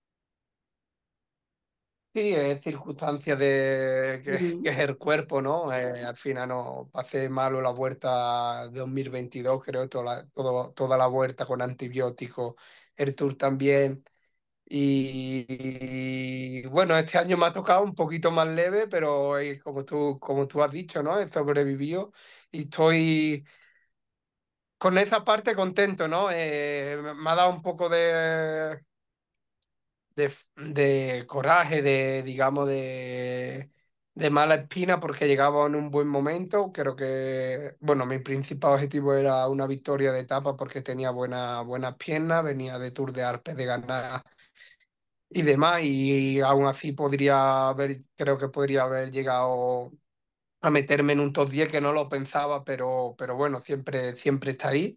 [SPEAKER 4] Sí, es circunstancia de que, que
[SPEAKER 1] Mm.
[SPEAKER 4] es el cuerpo, ¿no? Eh, al final no pasé malo la vuelta dos mil veintidós, creo, toda la, todo- toda la vuelta con antibióticos, el Tour también. Y, y, bueno, este año me ha tocado un poquito más leve, pero eh, como tú, como tú has dicho, ¿no? He sobrevivido y estoy con esa parte contento, ¿no? Eh, me ha dado un poco de de, de coraje, de, digamos, de, de mala espina porque llegaba en un buen momento. Creo que, bueno, mi principal objetivo era una victoria de etapa porque tenía buena, buenas piernas, venía de Tour de Alpes de ganar y demás, y aún así podría haber, creo que podría haber llegado a meterme en un top diez que no lo pensaba, pero, pero bueno, siempre, siempre está ahí.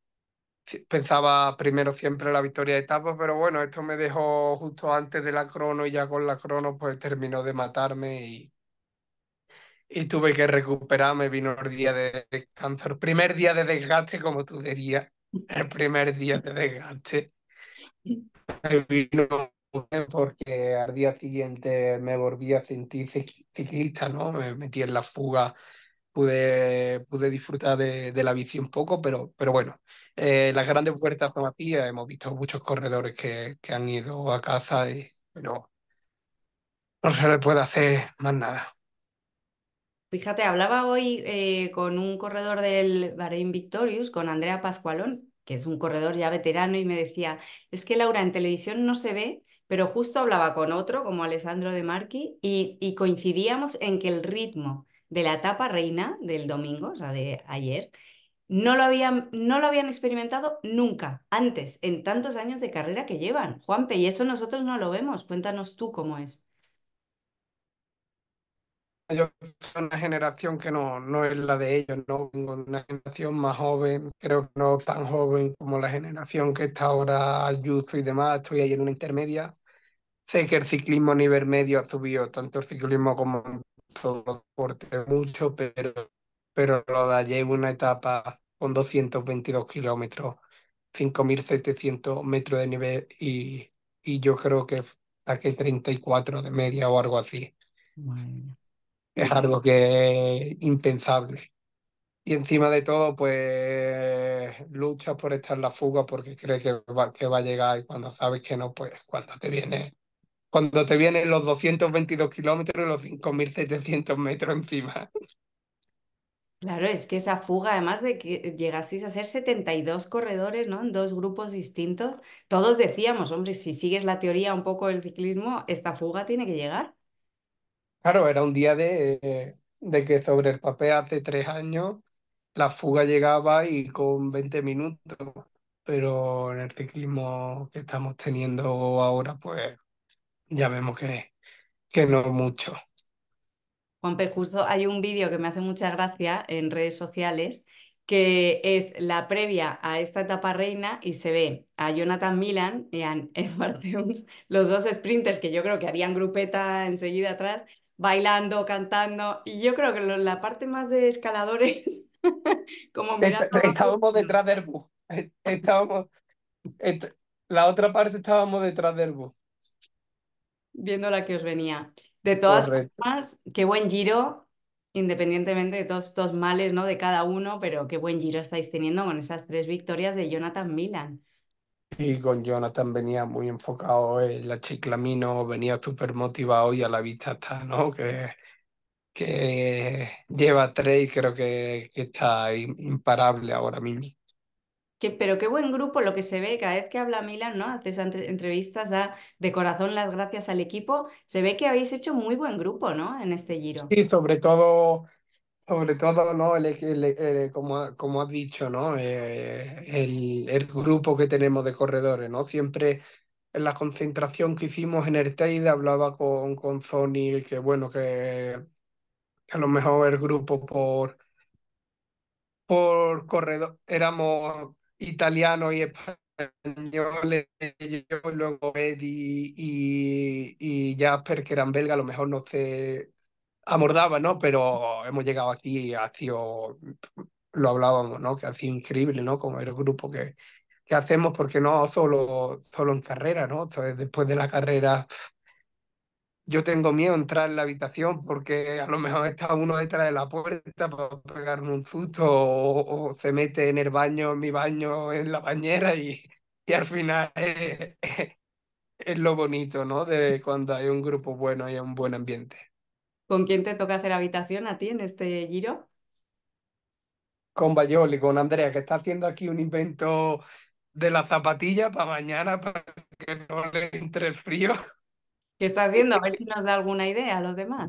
[SPEAKER 4] Pensaba primero siempre la victoria de etapa, pero bueno, esto me dejó justo antes de la crono y ya con la crono pues terminó de matarme y, y tuve que recuperarme. Vino el día de descanso, el primer día de desgaste, como tú dirías, el primer día de desgaste. Me vino muy bien porque al día siguiente me volví a sentir cic- ciclista, ¿no? Me metí en la fuga, pude, pude disfrutar de, de la bici un poco, pero, pero bueno, eh, las grandes vueltas son así, eh, hemos visto muchos corredores que, que han ido a casa, y, pero no se le puede hacer más nada.
[SPEAKER 1] Fíjate, hablaba hoy eh, con un corredor del Bahrein Victorious, con Andrea Pascualón, que es un corredor ya veterano, y me decía, es que Laura en televisión no se ve, pero justo hablaba con otro, como Alessandro De Marchi, y, y coincidíamos en que el ritmo de la etapa reina del domingo, o sea, de ayer, no lo habían, no lo habían experimentado nunca antes, en tantos años de carrera que llevan. Juanpe, y eso nosotros no lo vemos. Cuéntanos tú cómo es.
[SPEAKER 4] Yo soy una generación que no, no es la de ellos, ¿no? Vengo de una generación más joven, creo que no tan joven como la generación que está ahora Ayuso y demás, estoy ahí en una intermedia. Sé que el ciclismo a nivel medio ha subido, tanto el ciclismo como en todos los deportes, mucho, pero, pero lo de ayer una etapa con doscientos veintidós kilómetros, cinco mil setecientos metros de nivel y, y yo creo que saqué treinta y cuatro de media o algo así.
[SPEAKER 1] Madre mía.
[SPEAKER 4] Es algo que es impensable. Y encima de todo, pues luchas por estar en la fuga porque crees que va, que va a llegar y cuando sabes que no, pues cuando te viene cuando te vienen los doscientos veintidós kilómetros y los cinco mil setecientos metros encima.
[SPEAKER 1] Claro, es que esa fuga, además de que llegasteis a ser setenta y dos corredores, ¿no? En dos grupos distintos, todos decíamos, hombre, si sigues la teoría un poco del ciclismo, esta fuga tiene que llegar.
[SPEAKER 4] Claro, era un día de, de que sobre el papel hace tres años la fuga llegaba y con veinte minutos, pero en el ciclismo que estamos teniendo ahora, pues ya vemos que, que no mucho.
[SPEAKER 1] Juanpe, justo hay un vídeo que me hace mucha gracia en redes sociales, que es la previa a esta etapa reina y se ve a Jonathan Milan y a Edward Teuns, los dos sprinters que yo creo que harían grupeta enseguida atrás, bailando, cantando, y yo creo que lo- la parte más de escaladores, como mirando
[SPEAKER 4] Est-
[SPEAKER 1] abajo,
[SPEAKER 4] Estábamos detrás del bus. Estábamos, est- la otra parte estábamos detrás del bus.
[SPEAKER 1] viendo la que os venía. De todas
[SPEAKER 4] Correcto.
[SPEAKER 1] formas, qué buen giro, independientemente de todos estos males, ¿no? De cada uno, pero qué buen giro estáis teniendo con esas tres victorias de Jonathan Milan.
[SPEAKER 4] Y con Jonathan venía muy enfocado en la Chiclamino, venía súper motivado y a la vista está, ¿no? Que que lleva tres y creo que, que está im- imparable ahora mismo.
[SPEAKER 1] Que, pero qué buen grupo lo que se ve cada vez que habla Milan, ¿no? Haces entre- entrevistas, da de corazón las gracias al equipo. Se ve que habéis hecho muy buen grupo, ¿no? En este Giro.
[SPEAKER 4] Sí, sobre todo, sobre todo, ¿no? El, el- el- como, como has dicho, ¿no? Eh, el, el grupo que tenemos de corredores, ¿no? Siempre en la concentración que hicimos en el Teide hablaba con, con Sony que, bueno, que a lo mejor el grupo por, por corredor éramos italianos y españoles, yo, luego Eddie y, y Jasper, que eran belgas, a lo mejor no se amordaba, ¿no? Pero hemos llegado aquí y ha sido, lo hablábamos, ¿no? Que ha sido increíble, ¿no? Como el grupo que, que hacemos, porque no solo, solo en carrera, ¿no? Entonces, después de la carrera, yo tengo miedo de entrar en la habitación porque a lo mejor está uno detrás de la puerta para pegarme un susto o, o se mete en el baño, en mi baño, en la bañera y, y al final es, es lo bonito, ¿no? De cuando hay un grupo bueno y hay un buen ambiente.
[SPEAKER 1] ¿Con quién te toca hacer habitación a ti en este Giro?
[SPEAKER 4] Con Bayoli, con Andrea, que está haciendo aquí un invento de la zapatilla para mañana para que no le entre el frío.
[SPEAKER 1] ¿Qué está haciendo? A ver si nos da alguna idea a los demás.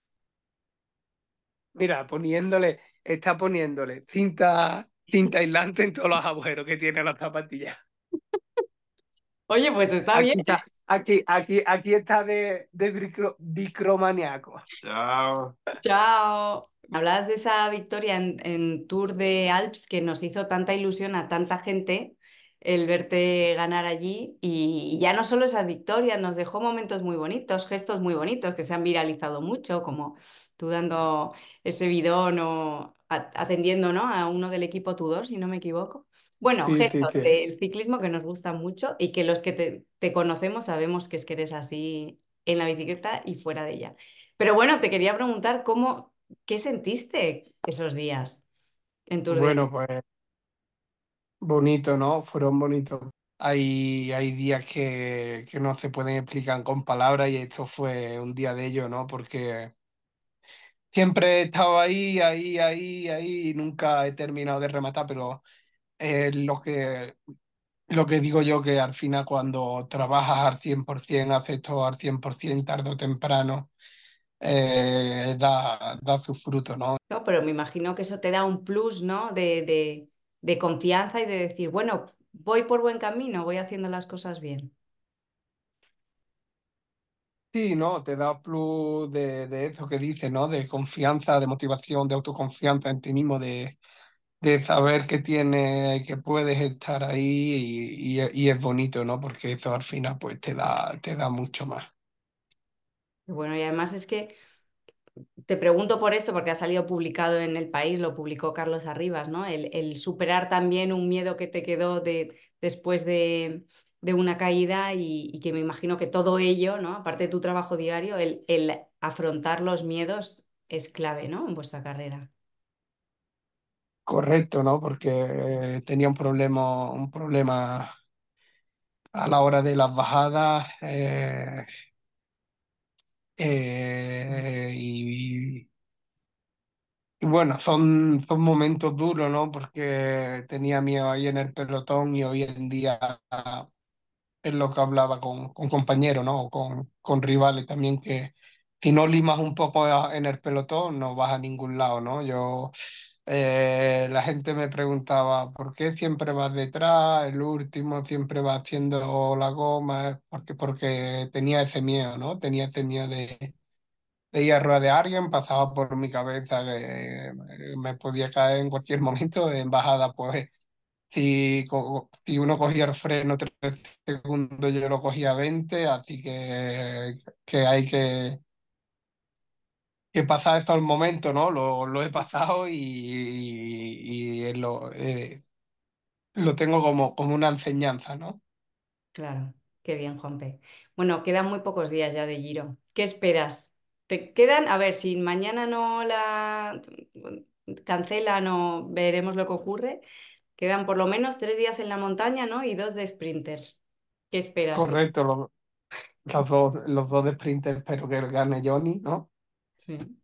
[SPEAKER 4] Mira, poniéndole, está poniéndole cinta, cinta aislante en todos los agujeros que tiene la zapatilla.
[SPEAKER 1] Oye, pues está bien.
[SPEAKER 4] Aquí está, aquí, aquí, aquí está de, de bicro- bicromaniaco.
[SPEAKER 3] Chao.
[SPEAKER 1] Chao. Hablabas de esa victoria en, en Tour de Alps que nos hizo tanta ilusión a tanta gente el verte ganar allí y ya no solo esas victorias, nos dejó momentos muy bonitos, gestos muy bonitos que se han viralizado mucho, como tú dando ese bidón o a- atendiendo, ¿no? A uno del equipo Tudor, si no me equivoco. Bueno,
[SPEAKER 4] Sí, sí,
[SPEAKER 1] gestos
[SPEAKER 4] sí.
[SPEAKER 1] del ciclismo que nos gustan mucho y que los que te, te conocemos sabemos que es que eres así en la bicicleta y fuera de ella. Pero bueno, te quería preguntar cómo, ¿qué sentiste esos días en Tour de...
[SPEAKER 4] Bueno, pues bonito, ¿no? Fueron bonitos. Hay, hay días que, que no se pueden explicar con palabras y esto fue un día de ello, ¿no? Porque siempre he estado ahí, ahí, ahí, ahí y nunca he terminado de rematar, pero eh, lo que, lo que digo yo que al final cuando trabajas al cien por ciento, haces todo al cien por ciento tarde o temprano, eh, da, da sus frutos, ¿no?
[SPEAKER 1] No, pero me imagino que eso te da un plus, ¿no? De, de, de confianza y de decir, bueno, voy por buen camino, voy haciendo las cosas bien.
[SPEAKER 4] Sí, ¿no? Te da plus de, de eso que dices, ¿no? De confianza, de motivación, de autoconfianza en ti mismo, de, de saber que tienes, que puedes estar ahí y, y- y es bonito, ¿no? Porque eso al final pues te da, te da mucho más.
[SPEAKER 1] Y bueno, y además es que te pregunto por esto, porque ha salido publicado en El País, lo publicó Carlos Arribas, ¿no? El, el superar también un miedo que te quedó de, después de, de una caída y, y que me imagino que todo ello, ¿no? Aparte de tu trabajo diario, el, el afrontar los miedos es clave, ¿no? En vuestra carrera.
[SPEAKER 4] Correcto, ¿no? Porque eh, tenía un problema, un problema a la hora de las bajadas eh, eh, y, y bueno, son, son momentos duros, ¿no? Porque tenía miedo ahí en el pelotón y hoy en día es lo que hablaba con, con compañeros, ¿no? O con, con rivales también, que si no limas un poco a- en el pelotón, no vas a ningún lado, ¿no? Yo, eh, la gente me preguntaba, ¿por qué siempre vas detrás? El último siempre va haciendo la goma, porque, porque tenía ese miedo, ¿no? Tenía ese miedo de, de ir a rueda de alguien, pasaba por mi cabeza que eh, me podía caer en cualquier momento, en bajada, pues si, co- si uno cogía el freno tres segundos, yo lo cogía veinte, así que, que hay que, que pasar esos momentos, ¿no? Lo, lo he pasado y, y, y lo, eh, lo tengo como, como una enseñanza, ¿no?
[SPEAKER 1] Claro, qué bien, Juanpe. Bueno, quedan muy pocos días ya de Giro. ¿Qué esperas? ¿Te quedan? A ver, si mañana no la cancelan o veremos lo que ocurre. Quedan por lo menos tres días en la montaña, ¿no? Y dos de sprinters. ¿Qué esperas tú?
[SPEAKER 4] Correcto, lo- los dos, los dos de sprinter espero que gane Johnny, ¿no?
[SPEAKER 1] Sí.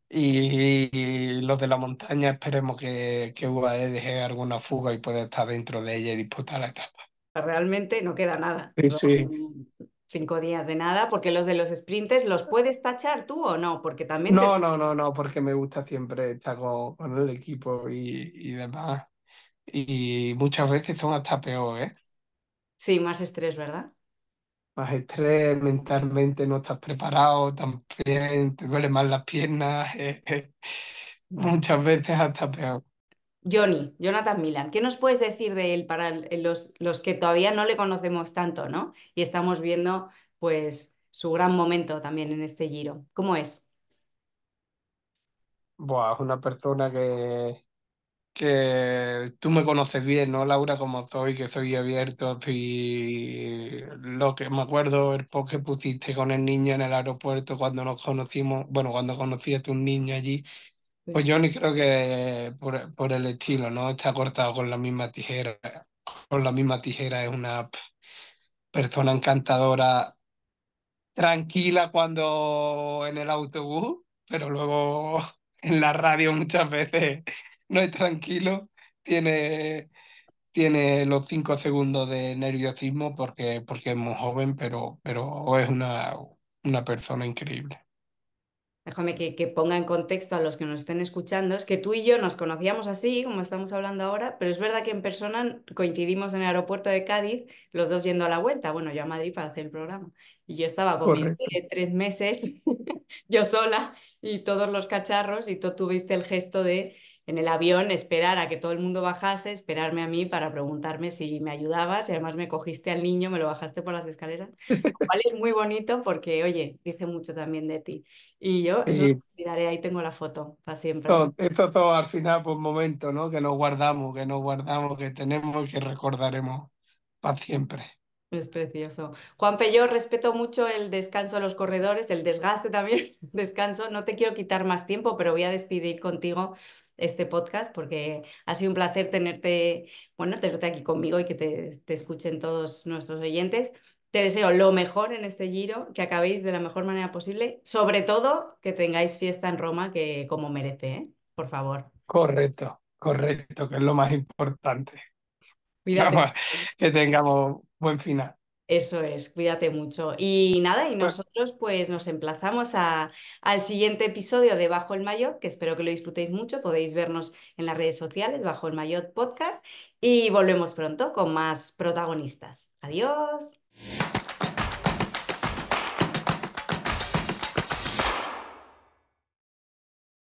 [SPEAKER 4] Y, y los de la montaña esperemos que, que U A E deje alguna fuga y pueda estar dentro de ella y disputar la etapa.
[SPEAKER 1] Realmente no queda nada.
[SPEAKER 4] Sí, sí.
[SPEAKER 1] Son cinco días de nada, porque los de los sprinters, ¿los puedes tachar tú o no? Porque también te...
[SPEAKER 4] No, no, no, no, porque me gusta siempre estar con, con el equipo y, y demás. Y muchas veces son hasta peor, ¿eh?
[SPEAKER 1] Sí, más estrés, ¿verdad?
[SPEAKER 4] Más estrés, mentalmente no estás preparado, también te duelen más las piernas, eh, eh, muchas veces hasta peor.
[SPEAKER 1] Johnny, Jonathan Milan, ¿qué nos puedes decir de él para el- los, los que todavía no le conocemos tanto, ¿no? Y estamos viendo, pues, su gran momento también en este Giro. ¿Cómo es?
[SPEAKER 4] Buah, es una persona que, que tú me conoces bien, ¿no, Laura? Como soy, que soy abierto, y lo que me acuerdo, el post que pusiste con el niño en el aeropuerto cuando nos conocimos, bueno, cuando conociste un niño allí, pues
[SPEAKER 1] Sí.
[SPEAKER 4] yo ni creo que por, por el estilo, ¿no? Está cortado con la misma tijera, con la misma tijera, es una pf, persona encantadora, tranquila cuando en el autobús, pero luego en la radio muchas veces no es tranquilo, tiene, tiene los cinco segundos de nerviosismo porque, porque es muy joven, pero, pero es una, una persona increíble.
[SPEAKER 1] Déjame que, que ponga en contexto a los que nos estén escuchando, es que tú y yo nos conocíamos así, como estamos hablando ahora, pero es verdad que en persona coincidimos en el aeropuerto de Cádiz, los dos yendo a la vuelta, bueno, yo a Madrid para hacer el programa, y yo estaba con mi bebé
[SPEAKER 4] Correcto.
[SPEAKER 1] de tres meses, yo sola, y todos los cacharros, y tú tuviste el gesto de, en el avión, esperar a que todo el mundo bajase, esperarme a mí para preguntarme si me ayudabas, y además me cogiste al niño, me lo bajaste por las escaleras, lo cual es muy bonito porque, oye, dice mucho también de ti. Y yo, eso no
[SPEAKER 4] Y
[SPEAKER 1] lo olvidaré, ahí tengo la foto para siempre.
[SPEAKER 4] todo, esto todo al final, pues momentos, ¿no? Que nos guardamos, que nos guardamos, que tenemos y que recordaremos para siempre.
[SPEAKER 1] Es precioso. Juanpe, yo respeto mucho el descanso de los corredores, el desgaste también, descanso. No te quiero quitar más tiempo, pero voy a despedir contigo este podcast porque ha sido un placer tenerte, bueno, tenerte aquí conmigo y que te, te escuchen todos nuestros oyentes. Te deseo lo mejor en este Giro, que acabéis de la mejor manera posible, sobre todo que tengáis fiesta en Roma, que como merece, ¿eh? Por favor,
[SPEAKER 4] Correcto, correcto, que es lo más importante.
[SPEAKER 1] cuídate.
[SPEAKER 4] Vamos, que tengamos buen final.
[SPEAKER 1] Eso es, cuídate mucho. Y nada, y
[SPEAKER 4] Bueno,
[SPEAKER 1] nosotros pues nos emplazamos a, al siguiente episodio de Bajo el Maillot, que espero que lo disfrutéis mucho. Podéis vernos en las redes sociales, Bajo el Maillot Podcast, y volvemos pronto con más protagonistas. Adiós.